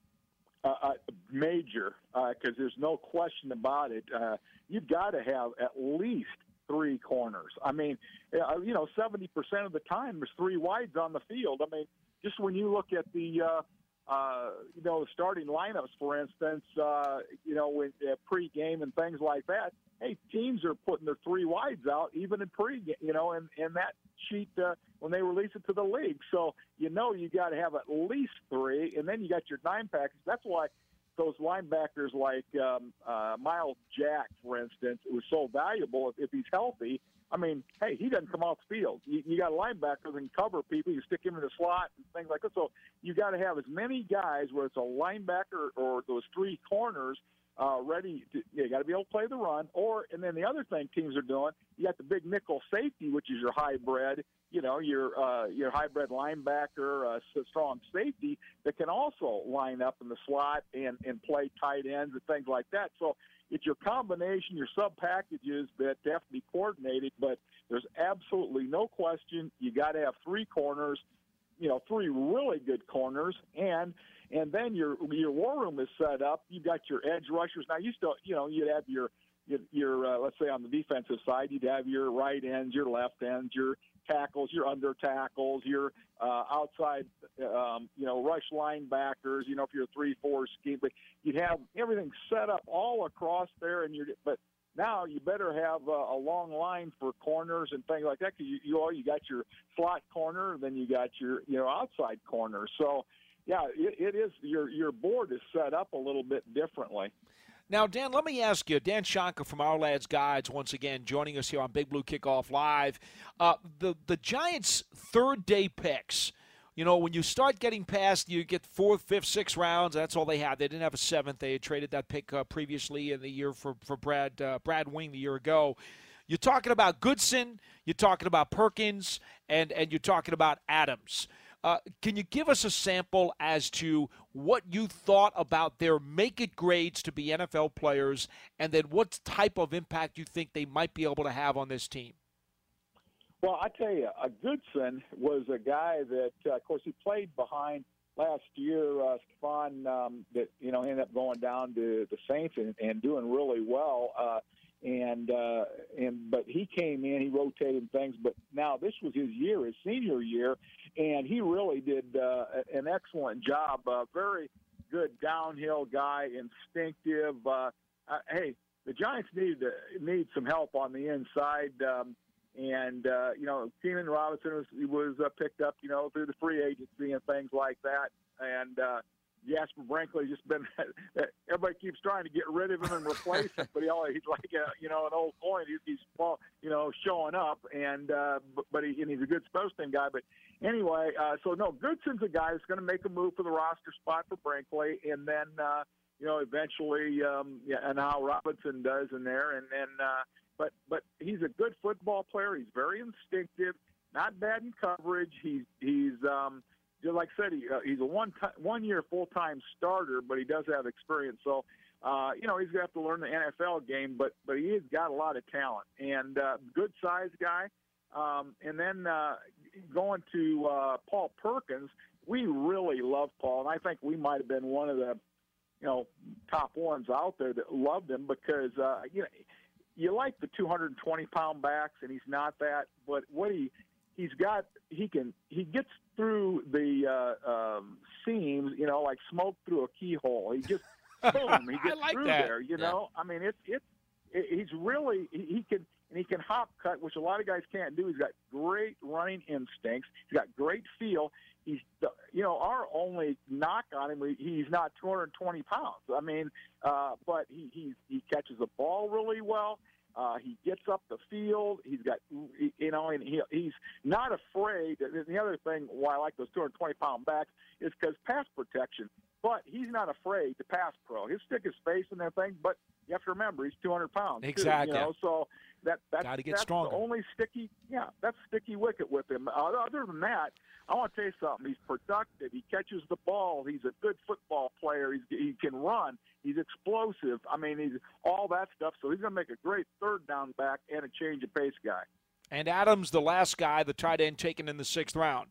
Uh, uh, major, because uh, there's no question about it. Uh, you've got to have at least three corners. I mean, uh, you know, seventy percent of the time there's three wides on the field. I mean, just when you look at the uh, Uh, you know, the starting lineups, for instance, uh, you know, with uh, pre-game and things like that, hey, teams are putting their three wides out even in pre-game, you know, and, and that sheet uh, when they release it to the league. So, you know, you got to have at least three, and then you got your dime package. That's why those linebackers like um, uh, Miles Jack, for instance, was so valuable if, if he's healthy. I mean, hey, he doesn't come off the field. You, you got linebackers that can cover people. You stick him in the slot and things like that. So you got to have as many guys, whether it's a linebacker or those three corners, uh, ready. To, you got to be able to play the run. Or and then the other thing teams are doing, you got the big nickel safety, which is your hybrid. You know, your uh, your hybrid linebacker, uh, strong safety that can also line up in the slot and and play tight ends and things like that. So it's your combination, your sub-packages that have to be coordinated, but there's absolutely no question you got to have three corners, you know, three really good corners, and and then your your war room is set up. You've got your edge rushers. Now, you still, you know, you'd have your, your, your uh, let's say on the defensive side, you'd have your right ends, your left ends, your tackles, your under tackles, your uh, outside, um, you know, rush linebackers, you know, if you're a three four scheme, but you'd have everything set up all across there, and you're, but now you better have a, a long line for corners and things like that, because you, you, you got your slot corner, then you got your, you know, outside corner. So, yeah, it, it is. Your your board is set up a little bit differently. Now, Dan, let me ask you, Dan Shonka from Our Lads Guides, once again, joining us here on Big Blue Kickoff Live. Uh, the, the Giants' third-day picks, you know, when you start getting past, you get fourth, fifth, sixth rounds, that's all they had. They didn't have a seventh. They had traded that pick uh, previously in the year for, for Brad, uh, Brad Wing the year ago. You're talking about Goodson, you're talking about Perkins, and, and you're talking about Adams. Uh, can you give us a sample as to what you thought about their make-it grades to be N F L players, and then what type of impact you think they might be able to have on this team? Well, I tell you, uh, Goodson was a guy that, uh, of course, he played behind last year. Uh, Stephon, um, that you know, ended up going down to the Saints and, and doing really well. Uh, and uh, and but he came in, he rotated things. But now this was his year, his senior year, and he really did uh, an excellent job. Uh, very good downhill guy, instinctive. Uh, uh, hey, the Giants need uh, need some help on the inside. Um, And, uh, you know, Keenan Robinson was, was uh, picked up, you know, through the free agency and things like that. And uh, Jasper Brinkley just been – everybody keeps trying to get rid of him and replace him, but he always, he's like, a, you know, an old coin. He's, he's you know, showing up, and uh, but, but he, and he's a good special team guy. But anyway, uh, so, no, Goodson's a guy that's going to make a move for the roster spot for Brinkley, and then, uh, you know, eventually um, – yeah, and how Robinson does in there. And then uh, – But but he's a good football player. He's very instinctive, not bad in coverage. He's he's um, just like I said, he, uh, he's a one time, one year full time starter, but he does have experience. So uh, you know he's gonna have to learn the N F L game, but but he has got a lot of talent and uh, good sized guy. Um, and then uh, going to uh, Paul Perkins, we really love Paul, and I think we might have been one of the you know top ones out there that loved him because uh, you know. You like the two hundred twenty pound backs, and he's not that. But what he he's got, he can he gets through the uh, um, seams, you know, like smoke through a keyhole. He just boom, he gets like through that. there. You Yeah. know, I mean, it's it's it, he's really he, he can and he can hop cut, which a lot of guys can't do. He's got great running instincts. He's got great feel. He's, you know, our only knock on him, he's not two hundred twenty pounds. I mean, uh, but he, he he catches the ball really well. Uh, he gets up the field. He's got, you know, and he, he's not afraid. And the other thing why I like those two hundred twenty pound backs is because pass protection. But he's not afraid to pass pro. He'll stick his face in that thing, but you have to remember he's two hundred pounds. Exactly. Too, you know, so that that's, Gotta get that's stronger. the only sticky, yeah, that's sticky wicket with him. Uh, other than that, I want to tell you something. He's productive. He catches the ball. He's a good football player. He's, he can run. He's explosive. I mean, he's all that stuff. So he's going to make a great third down back and a change of pace guy. And Adams, the last guy, the tight end taken in the sixth round.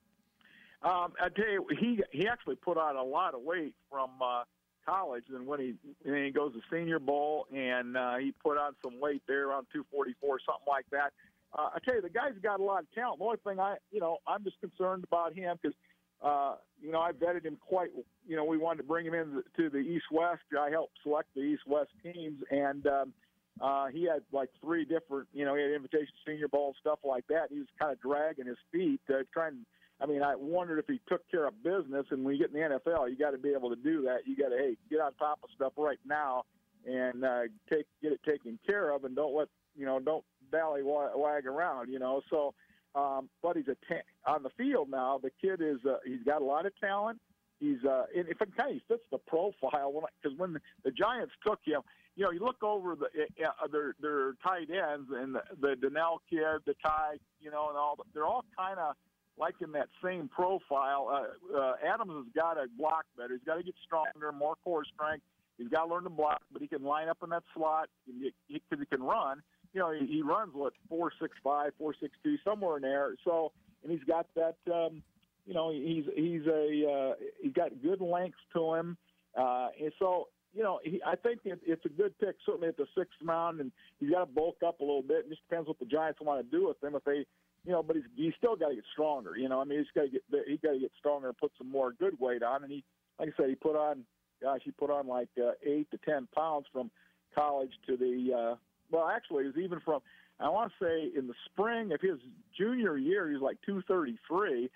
Um, I tell you, he he actually put on a lot of weight from uh, college, and when he when he goes to Senior Bowl, and uh, he put on some weight there, around two forty-four, something like that. Uh, I tell you, the guy's got a lot of talent. The only thing I, you know, I'm just concerned about him because, uh, you know, I vetted him quite. You know, we wanted to bring him in to the East-West. I helped select the East-West teams, and um, uh, he had like three different. You know, he had invitation Senior Bowl and stuff like that. He was kind of dragging his feet, uh, trying. I mean, I wondered if he took care of business. And when you get in the N F L, you got to be able to do that. You got to, hey, get on top of stuff right now and uh, take get it taken care of, and don't let you know, don't dally wag around, you know. So, um, but he's a ta- on the field now. The kid is uh, he's got a lot of talent. He's uh, and if it kind of fits the profile, because when the, the Giants took him, you know, you look over the uh, their their tight ends and the, the Donnell kid, the Ty, you know, and all. They're all kind of like in that same profile. Uh, uh, Adams has got to block better. He's got to get stronger, more core strength. He's got to learn to block, but he can line up in that slot because he, he can run. You know, he, he runs, what, four six five, four six two, somewhere in there. So, and he's got that, um, you know, he's he's a uh, he's got good length to him. Uh, and so, you know, he, I think it, it's a good pick, certainly at the sixth round, and he's got to bulk up a little bit. It just depends what the Giants want to do with him. If they, you know, but he's, he's still got to get stronger. You know, I mean, he's got to get he got to get stronger and put some more good weight on. And he, like I said, he put on, gosh, he put on like uh, eight to ten pounds from college to the. Uh, well, actually, it was even from. I want to say in the spring of his junior year, he was like two thirty-three.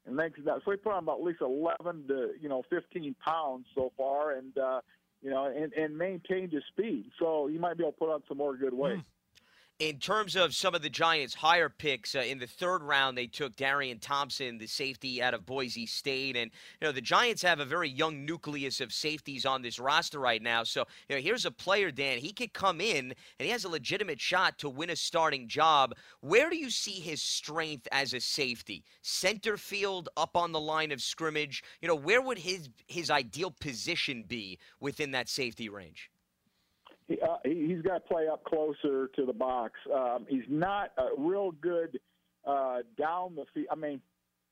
and makes that. So he put on about at least eleven to you know fifteen pounds so far, and uh, you know, and, and maintained his speed. So he might be able to put on some more good weight. Mm. In terms of some of the Giants' higher picks, uh, in the third round, they took Darian Thompson, the safety out of Boise State. And, you know, the Giants have a very young nucleus of safeties on this roster right now. So, you know, here's a player, Dan. He could come in, and he has a legitimate shot to win a starting job. Where do you see his strength as a safety? Center field, up on the line of scrimmage? You know, where would his his ideal position be within that safety range? He, uh, he's got to play up closer to the box. Um, he's not a real good uh, down the field. I mean,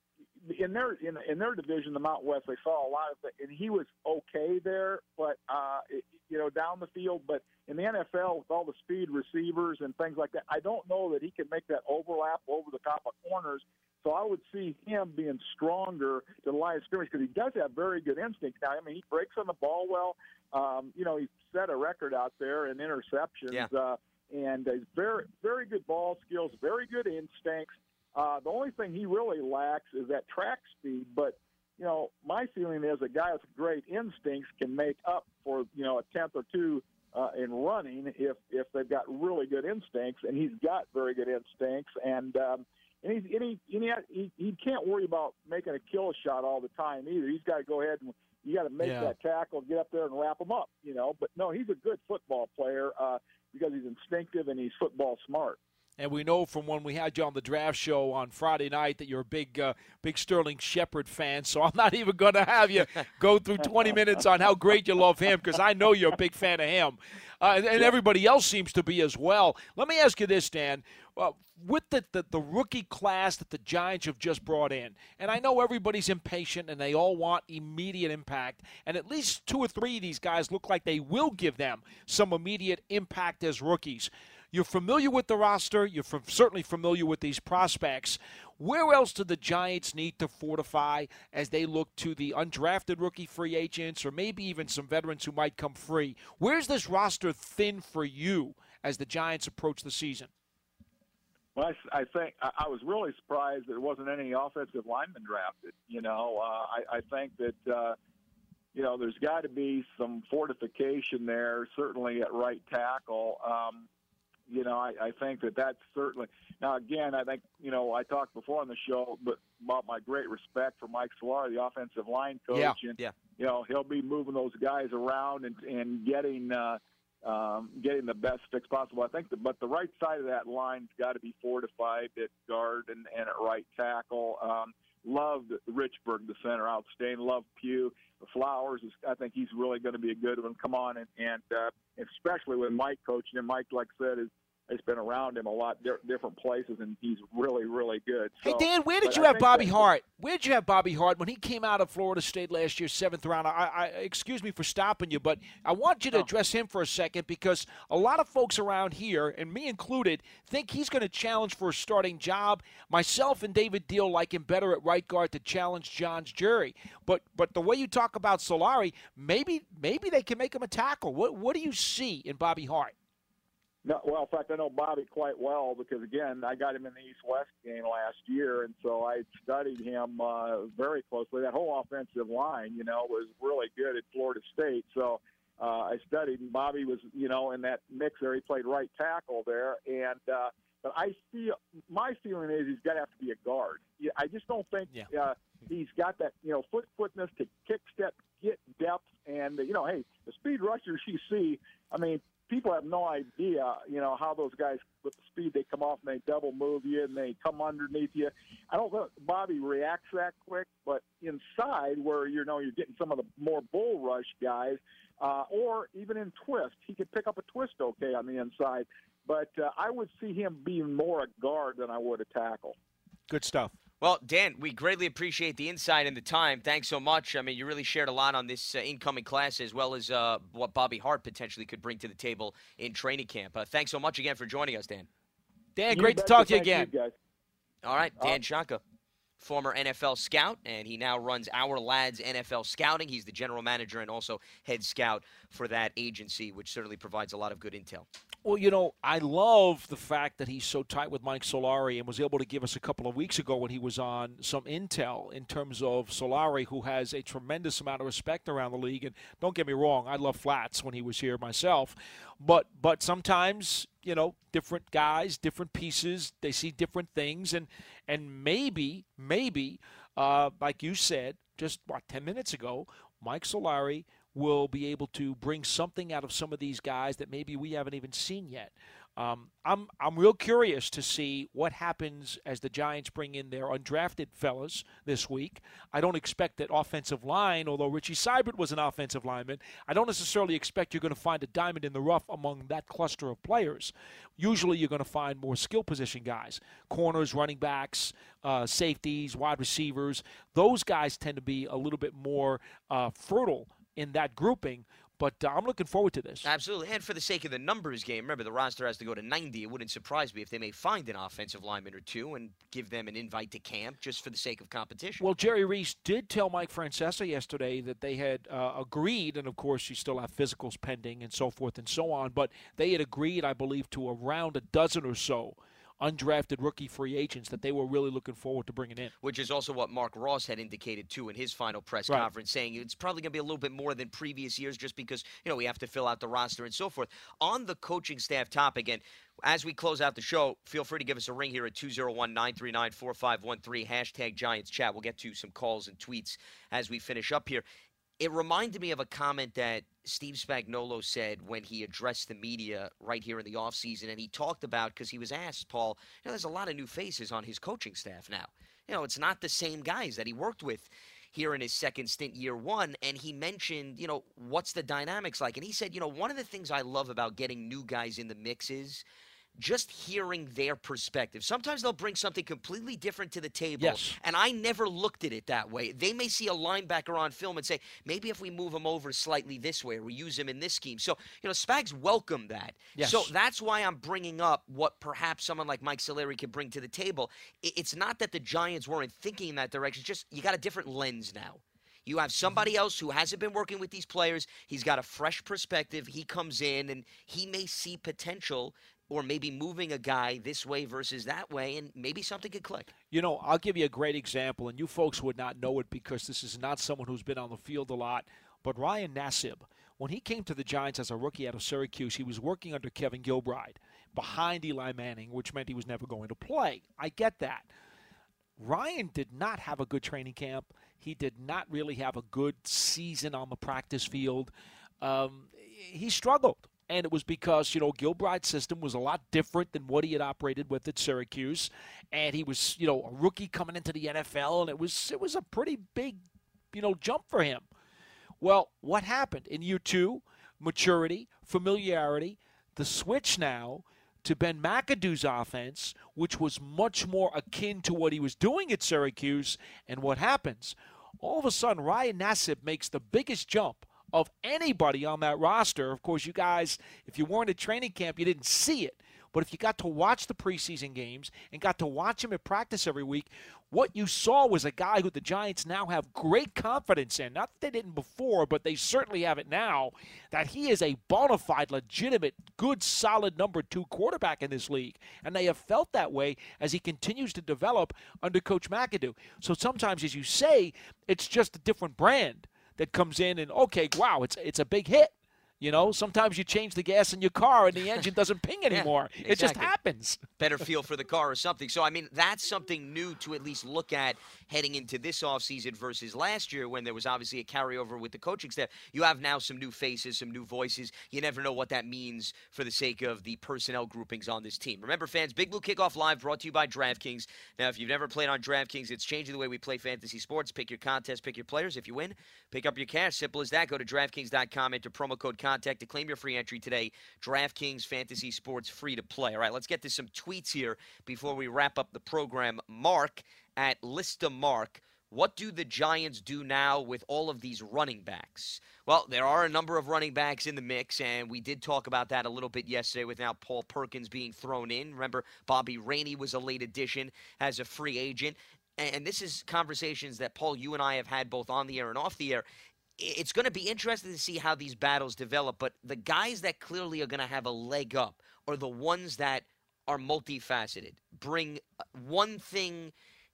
in their in, in their division, the Mountain West, they saw a lot of things, and he was okay there, but uh, it, you know, down the field. But in the N F L, with all the speed receivers and things like that, I don't know that he can make that overlap over the top of corners. So I would see him being stronger to the line of scrimmage because he does have very good instincts. Now, I mean, he breaks on the ball well. Um, you know, he set a record out there in interceptions, yeah. uh, and he's very, very good ball skills, very good instincts. Uh, the only thing he really lacks is that track speed. But, you know, my feeling is a guy with great instincts can make up for, you know, a tenth or two uh, in running if, if they've got really good instincts, and he's got very good instincts. And, um, And, he's, and, he, and he, he can't worry about making a kill shot all the time either. He's got to go ahead and you got to make yeah. that tackle, get up there and wrap him up, you know. But, no, he's a good football player uh, because he's instinctive and he's football smart. And we know from when we had you on the draft show on Friday night that you're a big, uh, big Sterling Shepard fan. So I'm not even going to have you go through twenty minutes on how great you love him because I know you're a big fan of him. Uh, and, and everybody else seems to be as well. Let me ask you this, Dan. Uh, with the, the, the rookie class that the Giants have just brought in, and I know everybody's impatient and they all want immediate impact, and at least two or three of these guys look like they will give them some immediate impact as rookies. You're familiar with the roster. You're from, certainly familiar with these prospects. Where else do the Giants need to fortify as they look to the undrafted rookie free agents or maybe even some veterans who might come free? Where's this roster thin for you as the Giants approach the season? Well, I, I think I, I was really surprised there wasn't any offensive linemen drafted. You know, uh, I, I think that, uh, you know, there's got to be some fortification there, certainly at right tackle. Um, You know, I, I think that that's certainly – now, again, I think, you know, I talked before on the show but about my great respect for Mike Solari, the offensive line coach. Yeah, and, yeah. you know, he'll be moving those guys around and, and getting uh, um, getting the best fix possible. I think, the, but the right side of that line's got to be fortified at guard and, and at right tackle. Um, loved Richburg, the center, outstanding. Love Pugh. Flowers, is, I think he's really going to be a good one. Come on, and, and uh, especially with Mike coaching him. Mike, like I said, is has been around him a lot di- different places, and he's really, really good. So, hey, Dan, where did you I have Bobby that, Hart? Where did you have Bobby Hart when he came out of Florida State last year, seventh round? I, I excuse me for stopping you, but I want you to oh. address him for a second because a lot of folks around here, and me included, think he's going to challenge for a starting job. Myself and David Deal like him better at right guard to challenge John's jury. But but the way you talk about Solari, maybe maybe they can make him a tackle. What what do you see in Bobby Hart? No, well, in fact, I know Bobby quite well because, again, I got him in the East-West game last year, and so I studied him uh, very closely. That whole offensive line, you know, was really good at Florida State. So uh, I studied, and Bobby was, you know, in that mix there. He played right tackle there. And uh, but I feel my feeling is he's got to have to be a guard. Yeah, I just don't think yeah. uh, he's got that, you know, foot quickness to kick step, get depth, and, you know, hey, the speed rushers you see, I mean, people have no idea, you know, how those guys with the speed they come off and they double move you and they come underneath you. I don't think Bobby reacts that quick, but inside where, you know, you're getting some of the more bull rush guys, uh, or even in twist, he could pick up a twist okay on the inside. But uh, I would see him being more a guard than I would a tackle. Good stuff. Well, Dan, we greatly appreciate the insight and the time. Thanks so much. I mean, you really shared a lot on this uh, incoming class as well as uh, what Bobby Hart potentially could bring to the table in training camp. Uh, thanks so much again for joining us, Dan. Dan, You great to bet. talk to you Thank again. You guys. All right, Dan Uh, Shaka. former N F L scout, and he now runs Our Lads N F L Scouting. He's the general manager and also head scout for that agency, which certainly provides a lot of good intel. Well, you know, I love the fact that he's so tight with Mike Solari and was able to give us a couple of weeks ago when he was on some intel in terms of Solari, who has a tremendous amount of respect around the league. And don't get me wrong, I love Flats when he was here myself. But but sometimes, you know, different guys, different pieces, they see different things. And, and maybe, maybe, uh, like you said just, what, ten minutes ago, Mike Solari will be able to bring something out of some of these guys that maybe we haven't even seen yet. Um, I'm I'm real curious to see what happens as the Giants bring in their undrafted fellas this week. I don't expect that offensive line, although Richie Seibert was an offensive lineman, I don't necessarily expect you're going to find a diamond in the rough among that cluster of players. Usually you're going to find more skill position guys, corners, running backs, uh, safeties, wide receivers. Those guys tend to be a little bit more uh, fertile in that grouping, but uh, I'm looking forward to this. Absolutely, and for the sake of the numbers game, remember the roster has to go to ninety. It wouldn't surprise me if they may find an offensive lineman or two and give them an invite to camp just for the sake of competition. Well, Jerry Reese did tell Mike Francesa yesterday that they had uh, agreed, and of course you still have physicals pending and so forth and so on, but they had agreed, I believe, to around a dozen or so undrafted rookie free agents that they were really looking forward to bringing in. Which is also what Mark Ross had indicated, too, in his final press right. conference, saying it's probably going to be a little bit more than previous years just because, you know, we have to fill out the roster and so forth. On the coaching staff topic, and as we close out the show, feel free to give us a ring here at two oh one, nine three nine, four five one three, hashtag Giants Chat. We'll get to some calls and tweets as we finish up here. It reminded me of a comment that Steve Spagnuolo said when he addressed the media right here in the offseason, and he talked about, because he was asked, Paul, you know, there's a lot of new faces on his coaching staff now. You know, it's not the same guys that he worked with here in his second stint, year one, and he mentioned, you know, what's the dynamics like? And he said, you know, one of the things I love about getting new guys in the mix is just hearing their perspective. Sometimes they'll bring something completely different to the table, yes. and I never looked at it that way. They may see a linebacker on film and say, maybe if we move him over slightly this way or we use him in this scheme. So, you know, Spags welcomed that. Yes. So that's why I'm bringing up what perhaps someone like Mike Solari could bring to the table. It's not that the Giants weren't thinking in that direction. It's just you got a different lens now. You have somebody else who hasn't been working with these players. He's got a fresh perspective. He comes in, and he may see potential or maybe moving a guy this way versus that way, and maybe something could click. You know, I'll give you a great example, and you folks would not know it because this is not someone who's been on the field a lot, but Ryan Nassib, when he came to the Giants as a rookie out of Syracuse, he was working under Kevin Gilbride behind Eli Manning, which meant he was never going to play. I get that. Ryan did not have a good training camp. He did not really have a good season on the practice field. Um, he struggled. And it was because, you know, Gilbride's system was a lot different than what he had operated with at Syracuse. And he was, you know, a rookie coming into the N F L, and it was it was a pretty big, you know, jump for him. Well, what happened? In year two, maturity, familiarity, the switch now to Ben McAdoo's offense, which was much more akin to what he was doing at Syracuse. And what happens? All of a sudden, Ryan Nassib makes the biggest jump of anybody on that roster. Of course, you guys, if you weren't at training camp, you didn't see it. But if you got to watch the preseason games and got to watch him at practice every week, what you saw was a guy who the Giants now have great confidence in. Not that they didn't before, but they certainly have it now, that he is a bona fide, legitimate, good, solid number two quarterback in this league. And they have felt that way as he continues to develop under Coach McAdoo. So sometimes, as you say, it's just a different brand that comes in and, okay, wow, it's it's a big hit. You know, sometimes you change the gas in your car and the engine doesn't ping anymore. Yeah, exactly. It just happens. Better feel for the car or something. So, I mean, that's something new to at least look at heading into this offseason versus last year when there was obviously a carryover with the coaching staff. You have now some new faces, some new voices. You never know what that means for the sake of the personnel groupings on this team. Remember, fans, Big Blue Kickoff Live brought to you by DraftKings. Now, if you've never played on DraftKings, it's changing the way we play fantasy sports. Pick your contest, pick your players. If you win, pick up your cash. Simple as that. Go to DraftKings dot com, enter promo code CONTACT to claim your free entry today. DraftKings Fantasy Sports, free to play. All right, let's get to some tweets here before we wrap up the program. Mark at Lista Mark. What do the Giants do now with all of these running backs? Well, there are a number of running backs in the mix, and we did talk about that a little bit yesterday with now Paul Perkins being thrown in. Remember, Bobby Rainey was a late addition as a free agent. and, and this is conversations that, Paul, you and I have had both on the air and off the air. It's going to be interesting to see how these battles develop, but the guys that clearly are going to have a leg up are the ones that are multifaceted, bring one thing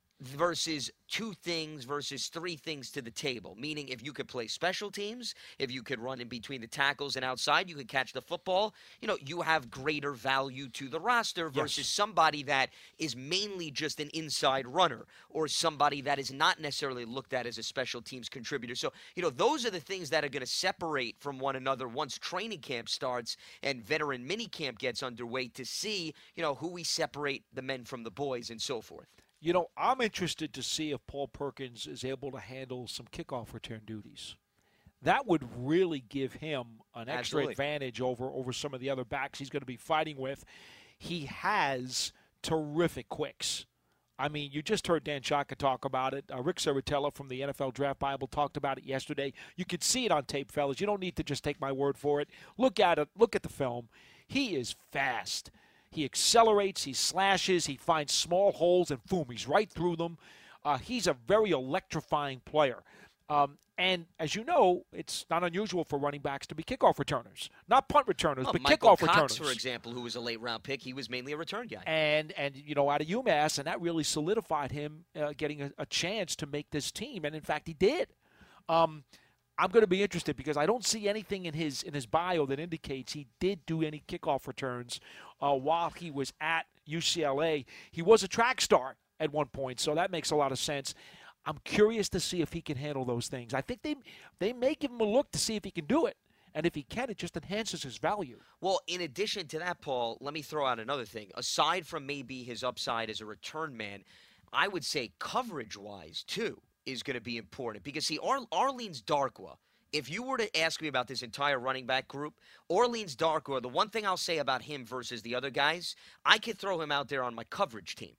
versus two things versus three things to the table. Meaning if you could play special teams, if you could run in between the tackles and outside, you could catch the football, you know, you have greater value to the roster versus Yes. somebody that is mainly just an inside runner or somebody that is not necessarily looked at as a special teams contributor. So, you know, those are the things that are going to separate from one another once training camp starts and veteran mini camp gets underway to see, you know, who we separate the men from the boys and so forth. You know, I'm interested to see if Paul Perkins is able to handle some kickoff return duties. That would really give him an extra Absolutely. advantage over, over some of the other backs he's going to be fighting with. He has terrific quicks. I mean, you just heard Dan Shaka talk about it. Uh, Rick Saratella from the N F L Draft Bible talked about it yesterday. You could see it on tape, fellas. You don't need to just take my word for it. Look at it. Look at the film. He is fast. He accelerates, he slashes, he finds small holes, and boom, he's right through them. Uh, he's a very electrifying player. Um, and as you know, it's not unusual for running backs to be kickoff returners. Not punt returners, Well, but Michael kickoff Cox, returners. for example, who was a late-round pick, he was mainly a return guy. And, and you know, out of UMass, and that really solidified him uh, getting a, a chance to make this team. And, in fact, he did. Um, I'm going to be interested because I don't see anything in his in his bio that indicates he did do any kickoff returns uh, while he was at U C L A. He was a track star at one point, so that makes a lot of sense. I'm curious to see if he can handle those things. I think they they may give him a look to see if he can do it. And if he can, it just enhances his value. Well, in addition to that, Paul, let me throw out another thing. Aside from maybe his upside as a return man, I would say coverage-wise, too, is going to be important. Because, see, Ar- Arlene's Darkwa, if you were to ask me about this entire running back group, Orleans Darkwa, the one thing I'll say about him versus the other guys, I could throw him out there on my coverage team.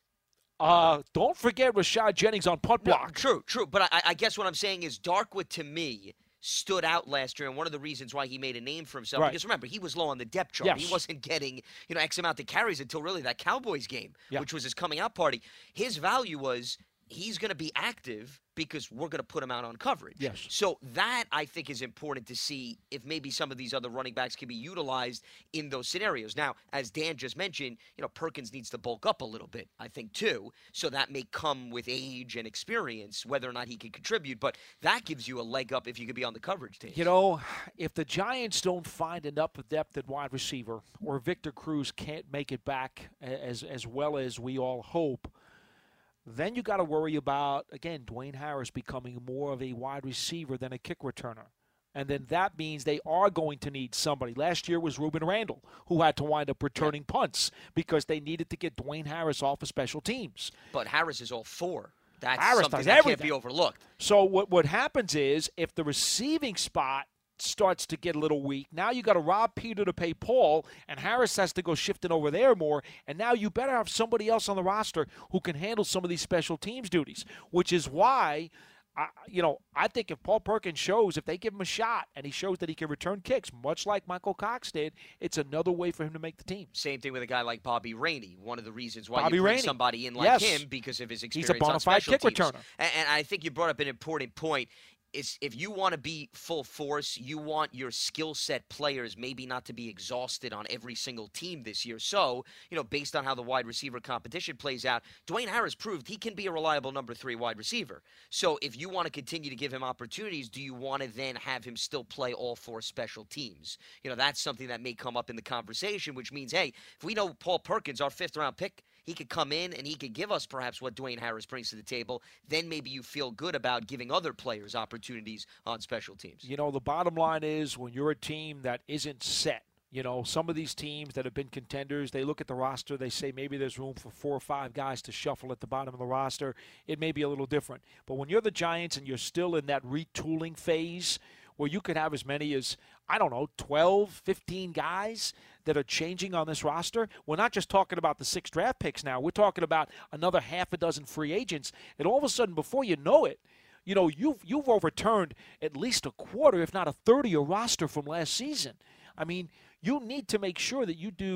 Uh, don't forget Rashad Jennings on punt block. No, true, true. But I, I guess what I'm saying is Darkwa, to me, stood out last year, and one of the reasons why he made a name for himself, Right. because remember, he was low on the depth chart. Yes. He wasn't getting, you know, X amount of carries until really that Cowboys game, Yeah. which was his coming out party. His value was he's going to be active because we're going to put him out on coverage. Yes. So that, I think, is important to see if maybe some of these other running backs can be utilized in those scenarios. Now, as Dan just mentioned, you know, Perkins needs to bulk up a little bit, I think, too. So that may come with age and experience, whether or not he can contribute. But that gives you a leg up if you could be on the coverage team. You know, if the Giants don't find enough depth at wide receiver, or Victor Cruz can't make it back as as well as we all hope, then you got to worry about, again, Dwayne Harris becoming more of a wide receiver than a kick returner. And then that means they are going to need somebody. Last year was Reuben Randall, who had to wind up returning punts because they needed to get Dwayne Harris off of special teams. But Harris is all four. That's Harris something does that everything. can't be overlooked. So what what happens is if the receiving spot starts to get a little weak, now you got to rob Peter to pay Paul, and Harris has to go shifting over there more, and now you better have somebody else on the roster who can handle some of these special teams duties, which is why, I, you know, I think if Paul Perkins shows, if they give him a shot, and he shows that he can return kicks, much like Michael Cox did, it's another way for him to make the team. Same thing with a guy like Bobby Rainey. One of the reasons why Bobby you bring Rainey. somebody in like Yes. him because of his He's experience a bona on fide special kick teams. returner. And, and I think you brought up an important point. Is if you want to be full force, you want your skill set players maybe not to be exhausted on every single team this year. So, you know, based on how the wide receiver competition plays out, Dwayne Harris proved he can be a reliable number three wide receiver. So if you want to continue to give him opportunities, do you want to then have him still play all four special teams? You know, that's something that may come up in the conversation, which means, hey, if we know Paul Perkins, our fifth round pick, he could come in and he could give us perhaps what Dwayne Harris brings to the table, then maybe you feel good about giving other players opportunities on special teams. You know, the bottom line is when you're a team that isn't set, you know, some of these teams that have been contenders, they look at the roster, they say maybe there's room for four or five guys to shuffle at the bottom of the roster. It may be a little different. But when you're the Giants and you're still in that retooling phase where you could have as many as, I don't know, twelve, fifteen guys that are changing on this roster. We're not just talking about the six draft picks now. We're talking about another half a dozen free agents. And all of a sudden, before you know it, you know, you've, you've overturned at least a quarter, if not a third of your roster from last season. I mean, you need to make sure that you do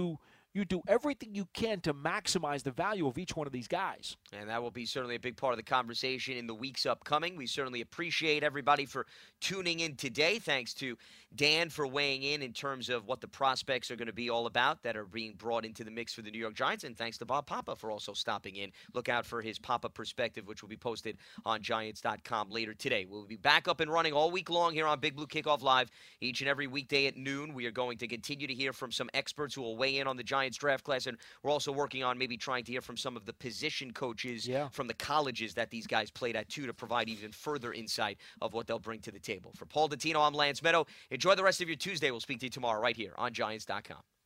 you do everything you can to maximize the value of each one of these guys. And that will be certainly a big part of the conversation in the weeks upcoming. We certainly appreciate everybody for tuning in today. Thanks to Dan for weighing in in terms of what the prospects are going to be all about that are being brought into the mix for the New York Giants. And thanks to Bob Papa for also stopping in. Look out for his Papa Perspective, which will be posted on Giants dot com later today. We'll be back up and running all week long here on Big Blue Kickoff Live each and every weekday at noon. We are going to continue to hear from some experts who will weigh in on the Giants draft class, and we're also working on maybe trying to hear from some of the position coaches yeah. from the colleges that these guys played at too, to provide even further insight of what they'll bring to the table. For Paul Dottino, I'm Lance Meadow. Enjoy the rest of your Tuesday. We'll speak to you tomorrow right here on Giants dot com.